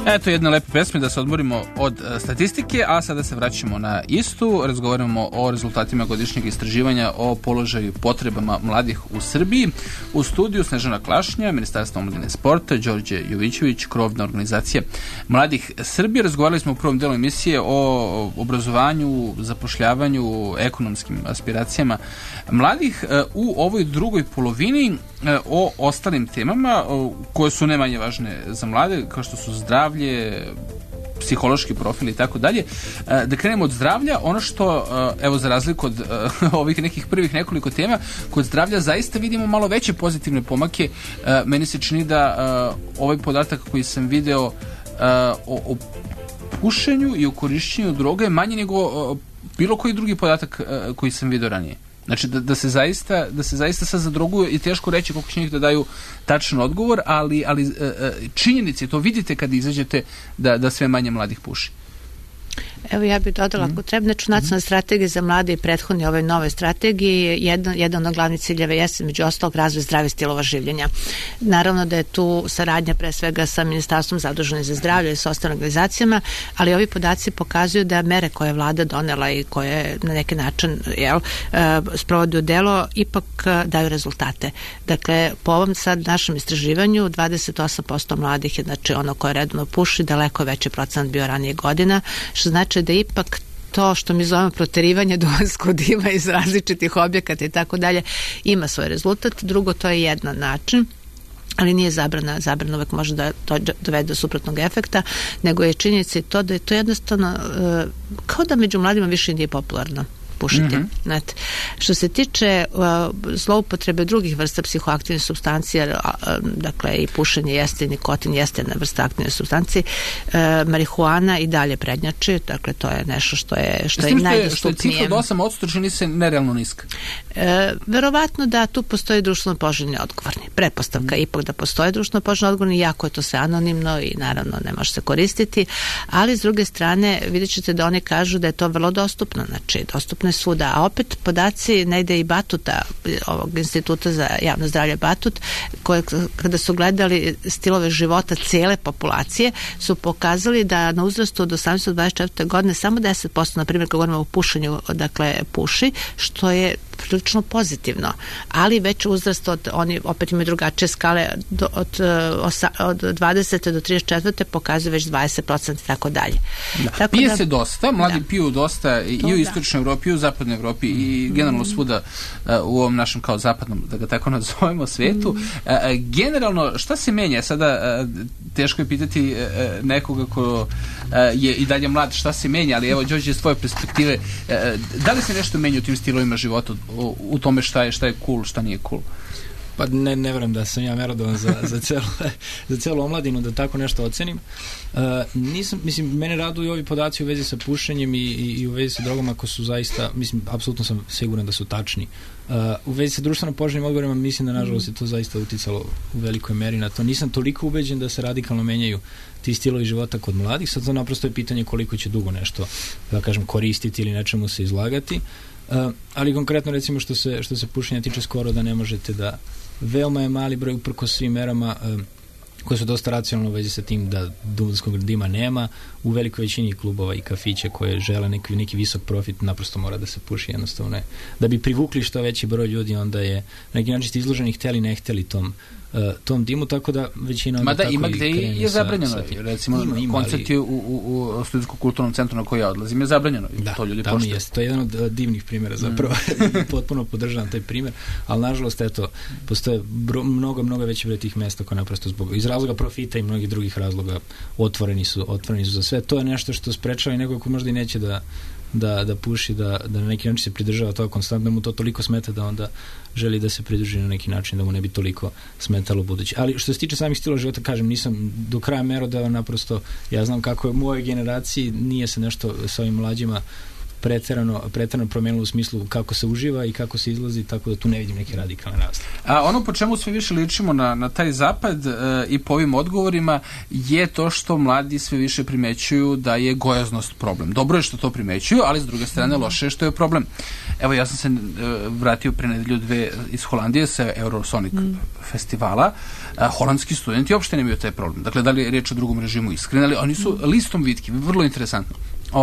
Eto jedne lepe pesme da se odmorimo od statistike, a sada se vraćamo na istu. Razgovaramo o rezultatima godišnjeg istraživanja o položaju potrebama mladih u Srbiji. U studiju Snežana Klašnja, Ministarstvo omladine i sporta, Đorđe Jovićević, krovna organizacija Mladih Srbije. Razgovarali smo u prvom delu emisije o obrazovanju, zapošljavanju, ekonomskim aspiracijama mladih. U ovoj drugoj polovini o ostalim temama koje su ne manje važne za mlade, kao što su zdravlje, psihološki profil i tako dalje. Da krenemo od zdravlja, ono što, evo za razliku od ovih nekih prvih nekoliko tema, kod zdravlja zaista vidimo malo veće pozitivne pomake. Meni se čini da ovaj podatak koji sam video o pušenju i o korišćenju droga je manje nego bilo koji drugi podatak koji sam video ranije. Znači da se zaista sad zadroguju i teško reći koliko će njih da daju tačan odgovor, ali činjenice, to vidite kad izađete da sve manje mladih puši. Evo ja bih dodala, ako treba, znači nacionalna strategija za mlade i prethodni ovoj nove strategiji, jedan od glavnih ciljeva jeste među ostalog razvoj zdravih stilova življenja. Naravno da je tu saradnja pre svega sa Ministarstvom zaduženim za zdravlje i sa ostalim organizacijama, ali ovi podaci pokazuju da mere koje je vlada donela i koje na neki način sprovodi u delo ipak daju rezultate. Dakle, po ovom sad našem istraživanju 28% mladih je, znači ono koje redovno puši, daleko veći procenat bio ranije godina, što znači da ipak to što mi zovemo proterivanje duvanskog dima iz različitih objekata i tako dalje ima svoj rezultat. Drugo, to je jedan način, ali nije zabrana uvek može da to dovede do suprotnog efekta, nego je činjenica i to da je to jednostavno kao da među mladima više nije popularno pušiti. Što se tiče zloupotrebe drugih vrsta psihoaktivnih supstancija, dakle i pušenje jeste, nikotin jeste jedna vrsta aktivne supstancije, marihuana i dalje prednjači, dakle to je nešto što je najdostupnije. Što je cifra od 8% čini se nerealno niska. Verovatno da tu postoji društveno poželjni odgovorni. Pretpostavka ipak da postoji društveno poželjni odgovorni, jako je to sve anonimno i naravno ne može se koristiti, ali s druge strane vidjet ćete da oni kažu da je to vrlo dostupno, znači dostupno svuda, a opet podaci negde i Batuta, ovog instituta za javno zdravlje Batut, koje kada su gledali stilove života cijele populacije, su pokazali da na uzrastu od 18 do 24 godine samo 10%, na primjer, kad govorimo o pušenju, dakle puši, što je prilično pozitivno, ali već uzrast oni opet imaju drugačije skale od 20. do 34. pokazuju već 20% i tako dalje. Pije se dosta, mladi piju dosta i u istočnoj Evropi, i u zapadnoj Evropi i generalno svuda u ovom našem kao zapadnom, da ga tako nazovemo, svetu. Generalno, šta se menja? Sada teško je pitati nekoga ko je i dalje mlad šta se menja, ali evo Đorđe iz tvoje perspektive, da li se nešto menja u tim stilovima života, u tome šta je cool, šta nije cool? Pa ne verujem da sam ja merodovan za celu omladinu da tako nešto ocenim. Mene raduju ovi podaci u vezi sa pušenjem i u vezi sa drogama ako su zaista, apsolutno sam siguran da su tačni. U vezi sa društveno poželjnim odgovorima mislim da nažalost je to zaista uticalo u velikoj meri na to. Nisam toliko ubeđen da se radikalno menjaju ti stilovi života kod mladih, sad to naprosto je pitanje koliko će dugo nešto, da kažem, koristiti ili nečemu se izlagati. Ali konkretno recimo što se pušenja tiče, skoro da ne možete da, veoma je mali broj uprkos svim merama koje su dosta racionalno u vezi sa tim da duvanskog dima nema, u velikoj većini klubova i kafića koje žele neki visok profit, naprosto mora da se puši, jednostavno ne. Da bi privukli što veći broj ljudi, onda je na neki način ste izloženi hteli ne hteli tom dimu, tako da većina onda tako i krene. Mada ima gde je zabranjeno, recimo koncerti u Studentskom kulturnom centru na koji ja odlazim je zabranjeno, to ljudi poštuju. To je jedan od divnih primjera zapravo, potpuno podržavam taj primjer, ali nažalost postoje mnogo veći broj tih mesta koje naprosto iz razloga profita i mnogih drugih razloga otvoreni su za sve. To je nešto što sprečava i nekog ko možda i neće da puši, da na neki način se pridržava toga konstantno, mu to toliko smeta da onda želi da se pridruži na neki način, da mu ne bi toliko smetalo budući. Ali što se tiče samih stilova života, kažem, nisam do kraja merodavan, naprosto ja znam kako je u mojoj generaciji, nije se nešto sa ovim mlađima preterano promenilo u smislu kako se uživa i kako se izlazi, tako da tu ne vidim neke radikalne razlike. A ono po čemu sve više ličimo na taj zapad i po ovim odgovorima je to što mladi sve više primećuju da je gojaznost problem. Dobro je što to primećuju, ali s druge strane loše je što je problem. Evo, ja sam se vratio pre nedelju dve iz Holandije sa Eurosonic festivala. Holandski studenti uopšte nemaju taj problem. Dakle, da li je riječ o drugom režimu iskreno, ali oni su listom vitki, vrlo interesantno.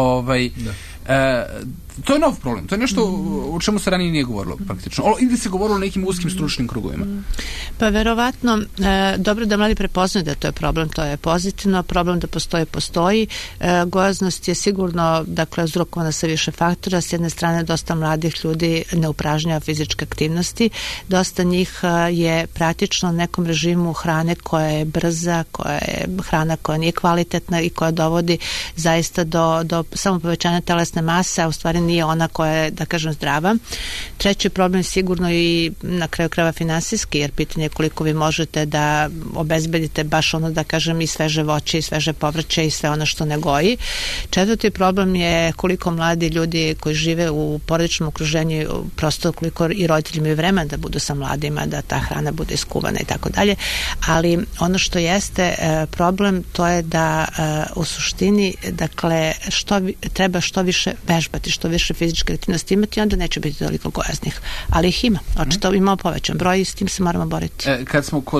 To je nov problem. To je nešto o čemu se ranije nije govorilo praktično. Ili se govorilo o nekim uskim stručnim krugovima. Pa verovatno, dobro da mladi prepoznaju da to je problem, to je pozitivno, problem da postoji. Gojaznost je sigurno, dakle, uzrokovana sa više faktora. S jedne strane, dosta mladih ljudi ne upražnjava fizičke aktivnosti. Dosta njih je praktično na nekom režimu hrane koja je brza, koja je hrana koja nije kvalitetna i koja dovodi zaista do samo povećanja telesne mase, a u stvari nije ona koja je, da kažem, zdrava. Treći problem sigurno i na kraju krajeva finansijski, jer pitanje je koliko vi možete da obezbedite baš ono, da kažem, i sveže voće i sveže povrće i sve ono što ne goji. Četvrti problem je koliko mladi ljudi koji žive u porodičnom okruženju, prosto koliko i roditelji imaju vremena da budu sa mladima, da ta hrana bude iskuvana i tako dalje. Ali ono što jeste problem, to je da u suštini, dakle, treba što više vežbati, što više fizičke aktivnosti imati, onda neće biti toliko gojaznih. Ali ih ima. Očito imamo povećan broj i s tim se moramo boriti. Kad smo kod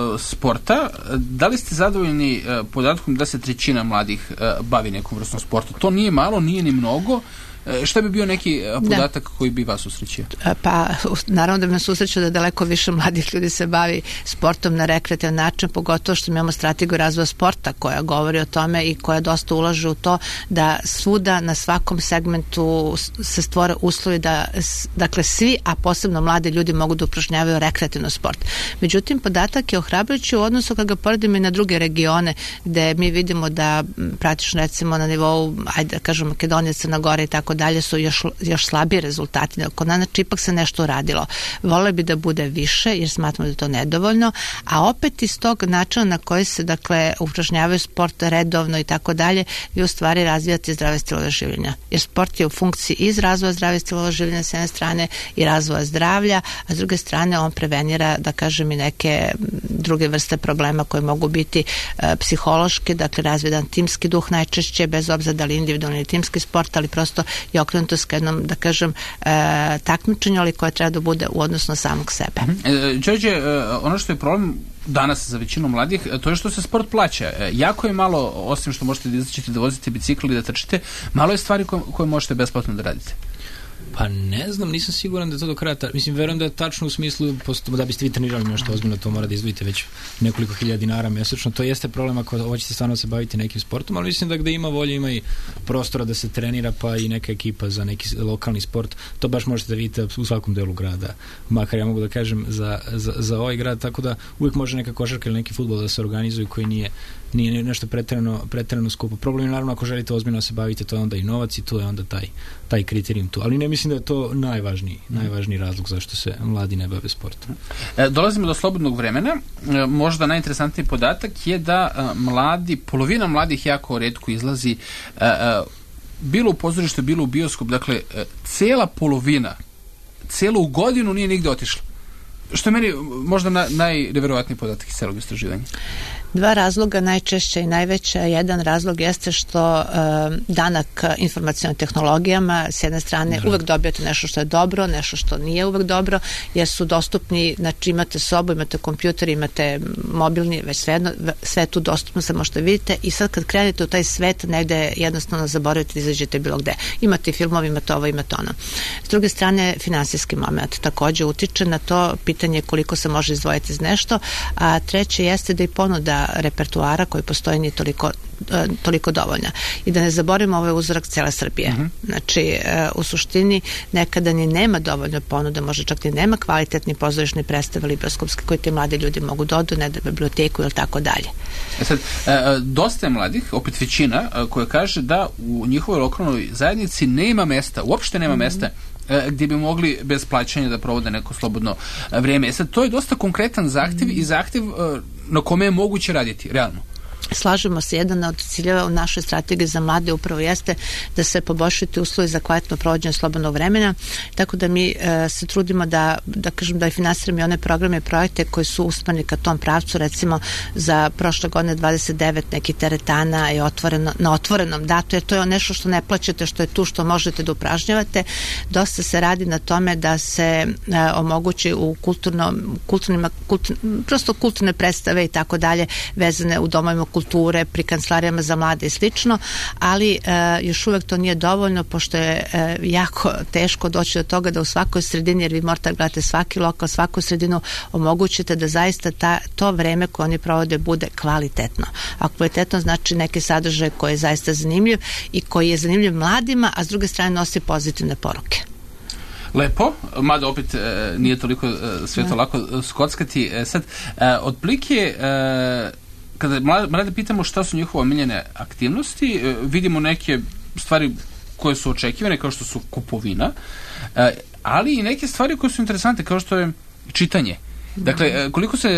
sporta, da li ste zadovoljni podatkom da se 1/3 mladih bavi nekom vrstom sporta? To nije malo, nije ni mnogo. Šta bi bio neki podatak koji bi vas usrećio? Pa, naravno da me susreću da daleko više mladih ljudi se bavi sportom na rekreativan način, pogotovo što imamo strategiju razvoja sporta koja govori o tome i koja dosta ulaže u to da svuda na svakom segmentu se stvore uslovi da, dakle, svi, a posebno mladi ljudi mogu da upražnjavaju rekreativno sport. Međutim, podatak je ohrabrujući u odnosu kad ga poredimo i na druge regione gde mi vidimo da praktično, recimo, na nivou, ajde da kažem, Makedonija, Crna Gora i tako dalje su još slabiji rezultati. Kod nas ipak se nešto uradilo. Vole bi da bude više, jer smatramo da je to nedovoljno, a opet iz tog načina na koji se, dakle, upražnjavaju sport redovno i tako dalje, vi u stvari razvijate zdrave stilove življenja. Jer sport je u funkciji iz razvoja zdrave stilova življenja s jedne strane i razvoja zdravlja, a s druge strane on prevenira, da kažem, i neke druge vrste problema koje mogu biti psihološki, dakle, razvijan timski duh najčešće, bez obzira da li individualni ili timski sport, ali prosto je okrenutost ka jednom, da kažem, takmičenju, ali koje treba da bude u odnosu na samog sebe. Đorđe, ono što je problem danas za većinu mladih, to je što se sport plaća. Jako je malo, osim što možete da izađete da vozite bicikl i da trčite, malo je stvari koje možete besplatno da radite. Pa ne znam, nisam siguran da je to do kraja mislim, verujem da je tačno u smislu da biste vi trenirali nešto ozbiljno, to mora da izdvojite već nekoliko hiljada dinara mesečno, to jeste problem ako hoćete stvarno se baviti nekim sportom, ali mislim da gde ima volje ima i prostora da se trenira, pa i neka ekipa za neki lokalni sport, to baš možete da vidite u svakom delu grada, makar ja mogu da kažem za ovaj grad, tako da uvijek može neka košarka ili neki fudbal da se organizuju koji nije nešto preterano skupo. Problem je naravno ako želite ozbiljno se bavite, to je onda i novac i to je onda taj kriterijum tu. Ali ne mislim da je to najvažniji razlog zašto se mladi ne bave sportom. Dolazimo do slobodnog vremena. Možda najinteresantniji podatak je da polovina mladih jako retko izlazi bilo u pozorište, bilo u bioskop. Dakle, cela polovina, celu godinu nije nigde otišla. Što je meni možda najneverovatniji podatak iz celog istraživanja. Dva razloga, najčešće i najveća. Jedan razlog jeste što danak informacionalnim tehnologijama, s jedne strane uvek dobijate nešto što je dobro, nešto što nije uvek dobro, jer su dostupni, znači imate sobu, imate kompjuter, imate mobilni, već sve tu dostupno, se možete vidite i sad kad krenete u taj svet, negde jednostavno zaboravite da izađete bilo gde. Imate filmovi, imate ovo, imate ono. S druge strane, finansijski moment takođe utiče na to, pitanje koliko se može izdvojiti iz nešto, a treće jeste da i ponuda repertuara koji postoji nije toliko dovoljna. I da ne zaboravimo, ovo je uzorak cele Srbije. Znači, u suštini nekada ni nema dovoljno ponude, možda čak ni nema kvalitetni pozorišni predstave ili bioskopski koji ti mladi ljudi mogu dodu, ne da biblioteku ili tako dalje. Sad, dosta je mladih, opet većina, koja kaže da u njihovoj lokalnoj zajednici nema mesta, uopšte nema mesta gdje bi mogli bez plaćanja da provode neko slobodno vrijeme. Sad, to je dosta konkretan zahtjev i zahtjev na kome je moguće raditi, realno. slažemo se, jedan od ciljeva u našoj strategiji za mlade upravo jeste da se poboljšaju uslovi za kvalitetno provođenje slobodnog vremena, tako da mi se trudimo da kažem da finansiramo i one programe i projekte koji su usmereni ka tom pravcu. Recimo za prošle godine 29 nekih teretana je otvoreno, na otvorenom datu, jer to je nešto što ne plaćate, što je tu, što možete da upražnjavate. Dosta se radi na tome da se omogući u prosto kulturne predstave i tako dalje, vezane u domovima kulture, pri kancelarijama za mlade i slično, ali još uvek to nije dovoljno, pošto je jako teško doći do toga da u svakoj sredini, jer vi morate gledati svaki lokal, svaku sredinu, omogućite da zaista to vreme koje oni provode bude kvalitetno. A kvalitetno znači neki sadržaj koji je zaista zanimljiv i koji je zanimljiv mladima, a s druge strane nosi pozitivne poruke. Lepo, mada opet nije toliko sve to lako skockati. Sad, otprilike kada mlade pitamo šta su njihove omiljene aktivnosti, vidimo neke stvari koje su očekivane, kao što su kupovina, ali i neke stvari koje su interesante, kao što je čitanje. Dakle,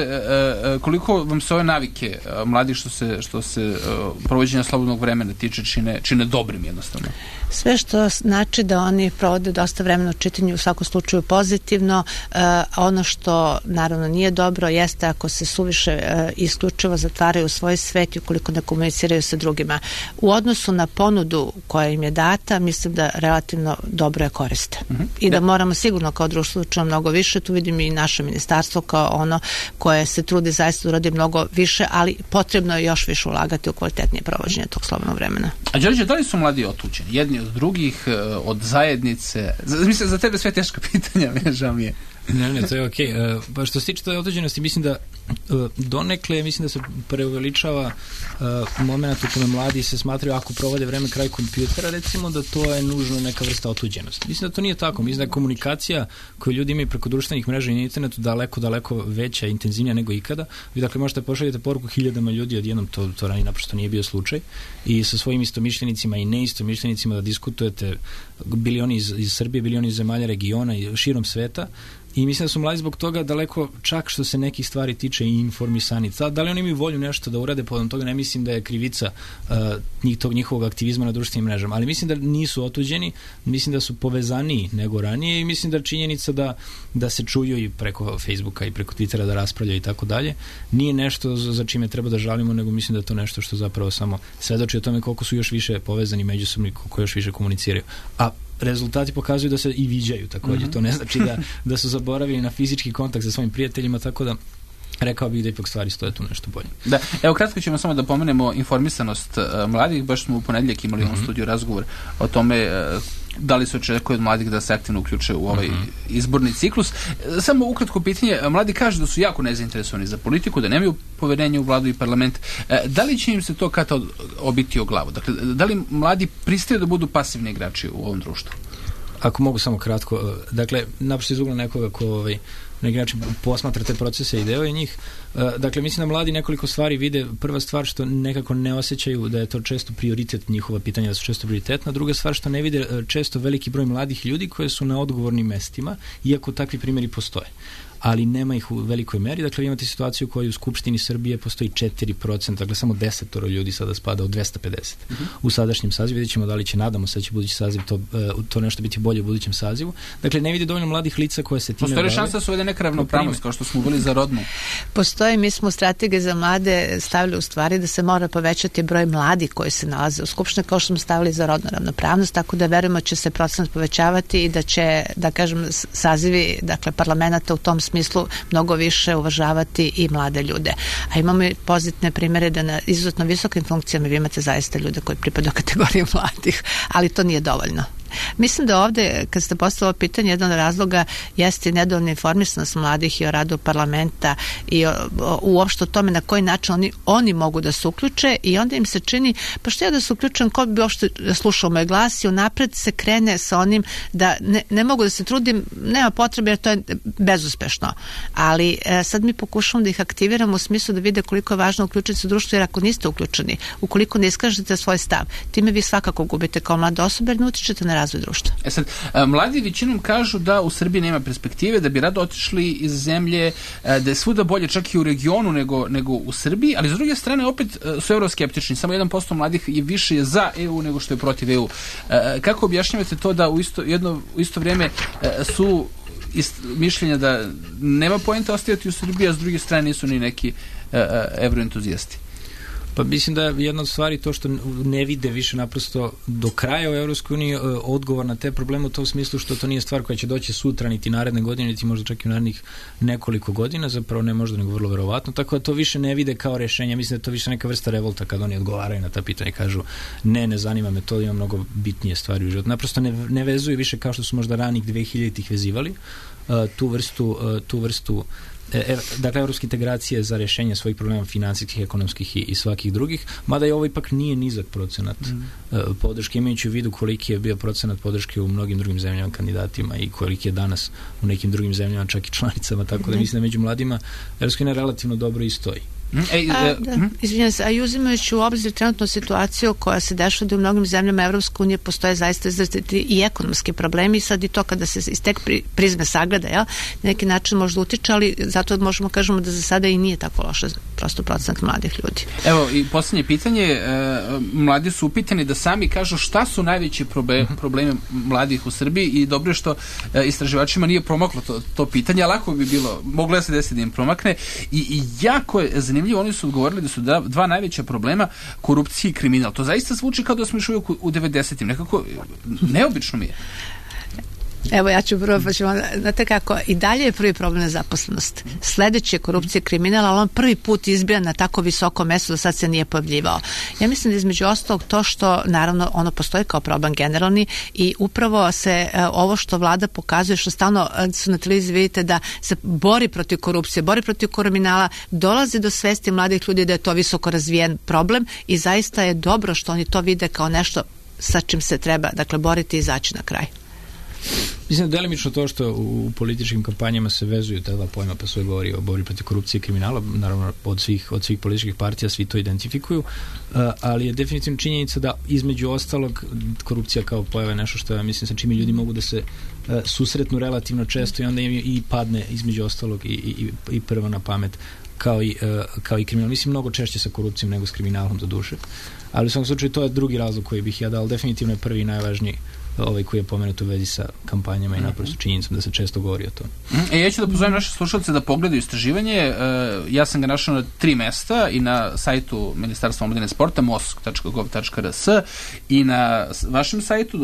koliko vam se ove navike mladi što se provođenja slobodnog vremena tiče čine dobrim jednostavno? Sve što znači da oni provode dosta vremena u čitanju, u svakom slučaju pozitivno. Ono što naravno nije dobro jeste ako se suviše isključivo zatvaraju u svoj svet i ukoliko ne komuniciraju sa drugima. U odnosu na ponudu koja im je data, mislim da relativno dobro je koriste. I da moramo sigurno kao društvo učiniti mnogo više. Tu vidim i naše ministarstvo kao ono koje se trudi zaista da uradi mnogo više, ali potrebno je još više ulagati u kvalitetnije provođenje tog slobodnog vremena. A Đorđe, da li su mladi otuđeni? Jedni od drugih, od zajednice? Mislim, za tebe sve teška pitanja, žao mi je. Ne, to je okej. Pa što se tiče toj otuđenosti, mislim da donekle, mislim da se preuveličava moment u kome mladi se smatraju, ako provode vreme kraj kompjutera, recimo, da to je nužno neka vrsta otuđenosti. Mislim da to nije tako. Mislim da je komunikacija koju ljudi imaju preko društvenih mreža i na internetu daleko veća, intenzivnija nego ikada. Vi dakle možete pošaljati poruku hiljadama ljudi odjednom, to ranije naprosto nije bio slučaj, i sa svojim istomišljenicima i neistomišljenicima da diskutujete, bili oni iz Srbije, bili oni iz zemalja regiona i širom sveta. I mislim da su mladi zbog toga daleko, čak što se nekih stvari tiče, i informisani. Da li oni imaju volju nešto da urade povodom toga, ne mislim da je krivica tog njihovog aktivizma na društvenim mrežama, ali mislim da nisu otuđeni, mislim da su povezaniji nego ranije i mislim da činjenica da se čuju i preko Facebooka i preko Twittera, da raspravljaju i tako dalje, nije nešto za čime treba da žalimo, nego mislim da je to nešto što zapravo samo svedoči o tome koliko su još više povezani međusobno i koliko još više komuniciraju. A rezultati pokazuju da se i viđaju također. To ne znači da su zaboravili na fizički kontakt sa svojim prijateljima, tako da rekao bih da ipak stvari stoje tu nešto bolje. Da, evo kratko ćemo samo da pomenemo informisanost mladih. Baš smo u ponedjeljak imali u studiju razgovor o tome da li se očekuje od mladih da se aktivno uključe u ovaj izborni ciklus. Samo ukratko pitanje, mladi kažu da su jako nezainteresovani za politiku, da nemaju poverenja u vladu i parlament. Da li će im se to kada obiti o glavu? Dakle, da li mladi pristaju da budu pasivni igrači u ovom društvu? Ako mogu samo kratko, dakle, naprosto iz ugla nekoga ko na neki način posmatra te procese i deo je njih. Dakle, mislim da mladi nekoliko stvari vide. Prva stvar što nekako ne osjećaju da je to često prioritet, njihova pitanja da su često prioritetna. Druga stvar što ne vide često veliki broj mladih ljudi koji su na odgovornim mestima, iako takvi primjeri postoje. Ali nema ih u velikoj meri. Dakle, imate situaciju u kojoj u Skupštini Srbije postoji 4%, dakle samo 10 ljudi sada spada od 250. U sadašnjem sazivu vidjet ćemo da li će, nadamo se da će budući saziv to nešto biti bolje u budućem sazivu. Dakle, ne vidi dovoljno mladih lica koje se time bave. Postoji šansa da se uvede neka ravnopravnost, kao što smo uveli za rodnu? Postoji, mi smo u strategiji za mlade stavili u stvari da se mora povećati broj mladih koji se nalaze u Skupštini, kao što smo stavili za rodnu ravnopravnost, tako da verujemo će se procenat povećavati i da će, da kažem, sazivi, dakle, parlamenta u tom smislu mnogo više uvažavati i mlade ljude. A imamo i pozitivne primjere da na izuzetno visokim funkcijama vi imate zaista ljude koji pripadaju kategoriji mladih, ali to nije dovoljno. Mislim da ovde, kad ste postavili ovo pitanje, jedan od razloga jeste nedovoljna informisanost mladih i o radu parlamenta i uopšte o tome na koji način oni mogu da se uključe, i onda im se čini, pa što ja da se uključujem, ko bi uopšte slušao moj glas, i unapred se krene sa onim da ne mogu da se trudim, nema potrebe jer to je bezuspešno. Ali sad mi pokušamo da ih aktiviramo u smislu da vide koliko je važno uključiti se u društvo, jer ako niste uključeni, ukoliko ne iskažete svoj stav, time vi svakako gubite kao mlada osoba jer ne utičete na razvoj društva. Sad, mladi većinom kažu da u Srbiji nema perspektive, da bi rado otišli iz zemlje, da je svuda bolje čak i u regionu nego u Srbiji, ali s druge strane opet su euroskeptični. Samo 1% mladih je više za EU nego što je protiv EU. Kako objašnjavate to da u isto vrijeme su mišljenja da nema poenta ostajati u Srbiji, a s druge strane nisu ni neki evroentuzijasti? Pa mislim da jedna od stvari to što ne vide više naprosto do kraja u Evropskoj uniji odgovor na te probleme u tom smislu što to nije stvar koja će doći sutra niti naredne godine, niti možda čak i u narednih nekoliko godina, zapravo ne možda nego vrlo verovatno, tako da to više ne vide kao rešenje. Mislim da je to više neka vrsta revolta kad oni odgovaraju na ta pitanja i kažu ne zanima me to, ima mnogo bitnije stvari u životu. Naprosto ne vezuju više kao što su možda ranih 2000-ih vezivali tu vrstu dakle, evropske integracije za rešenje svojih problema finansijskih, ekonomskih i svakih drugih, mada i ovo ipak nije nizak procenat podrške, imajući u vidu koliki je bio procenat podrške u mnogim drugim zemljama kandidatima i koliki je danas u nekim drugim zemljama, čak i članicama, tako da mislim da među mladima Evropska unija relativno dobro i stoji. Izvinjam se, a i uzimajući u obzir trenutnu situaciju koja se dešava da u mnogim zemljama Evropske unije postoje zaista izraziti i ekonomski problemi i sad i to kada se iz tek prizme sagleda, na neki način možda utiče, ali zato možemo kažemo da za sada i nije tako loše prosto procenat mladih ljudi. Evo i posljednje pitanje, mladi su upitani da sami kažu šta su najveći problemi mladih u Srbiji i dobro je što istraživačima nije promaklo to pitanje, ali lako bi bilo, moglo da se desi da im promakne i jako je zanimljivo, oni su odgovorili da su dva najveća problema korupcija i kriminal. To zaista zvuči kao da smo još uvijek u 90-im. Nekako neobično mi je. Evo ja ću prvo, pa ćemo, znate kako, i dalje je prvi problem nezaposlenost. Sledeći je korupcija i kriminal, ali on prvi put izbija na tako visoko mesto da sad se nije pojavljivao. Ja mislim da između ostalog to što, naravno, ono postoji kao problem generalni i upravo se ovo što vlada pokazuje, što stalno su na televiziji vidite da se bori protiv korupcije, bori protiv kriminala, dolazi do svesti mladih ljudi da je to visoko razvijen problem i zaista je dobro što oni to vide kao nešto sa čim se treba, dakle, boriti i izaći na kraj. Mislim da delimično to što u političkim kampanjama se vezuju ta dva pojma, pa se govori o borbi protiv korupcije i kriminala, naravno od svih političkih partija svi to identifikuju, ali je definitivno činjenica da između ostalog korupcija kao pojava je nešto što ja mislim sa čime ljudi mogu da se susretnu relativno često i onda im i padne između ostalog i prvo na pamet kao i kriminal. Mislim mnogo češće sa korupcijom nego s kriminalom do duše, ali u svakom slučaju to je drugi razlog koji bih ja dao, definitivno je prvi i najvažniji ovaj koji je pomenut u vezi sa kampanjama i naprosto činjenicom da se često govori o tome. Ja ću da pozovem naše slušalce da pogledaju istraživanje. Ja sam ga našao na 3 mesta i na sajtu Ministarstva omladine i sporta mosk.gov.rs i na vašem sajtu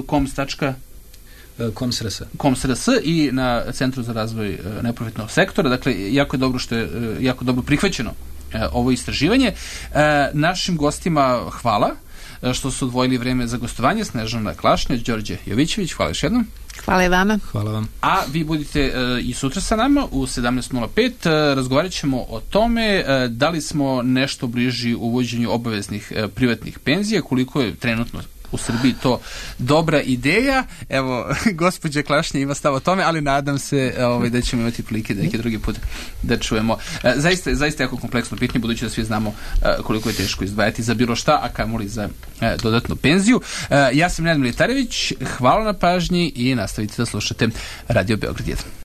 koms.rs i na Centru za razvoj neprofitnog sektora. Dakle, jako je dobro što je jako dobro prihvaćeno ovo istraživanje. Našim gostima hvala što su odvojili vreme za gostovanje. Snežana Klašnjać, Đorđe Jovićević, hvala još jednom. Hvala i vama. Hvala vam. A vi budite i sutra sa nama u 17.05. Razgovarat ćemo o tome da li smo nešto bliži uvođenju obaveznih privatnih penzija, koliko je trenutno u Srbiji to dobra ideja. Evo, gospođa Klašnja ima stav o tome, ali nadam se da ćemo imati prilike da neki drugi put da čujemo. Zaista jako kompleksno pitanje, budući da svi znamo koliko je teško izdvajati za bilo šta, a kamoli za dodatnu penziju. Ja sam Nenad Militarević, hvala na pažnji i nastavite da slušate Radio Beograd 1.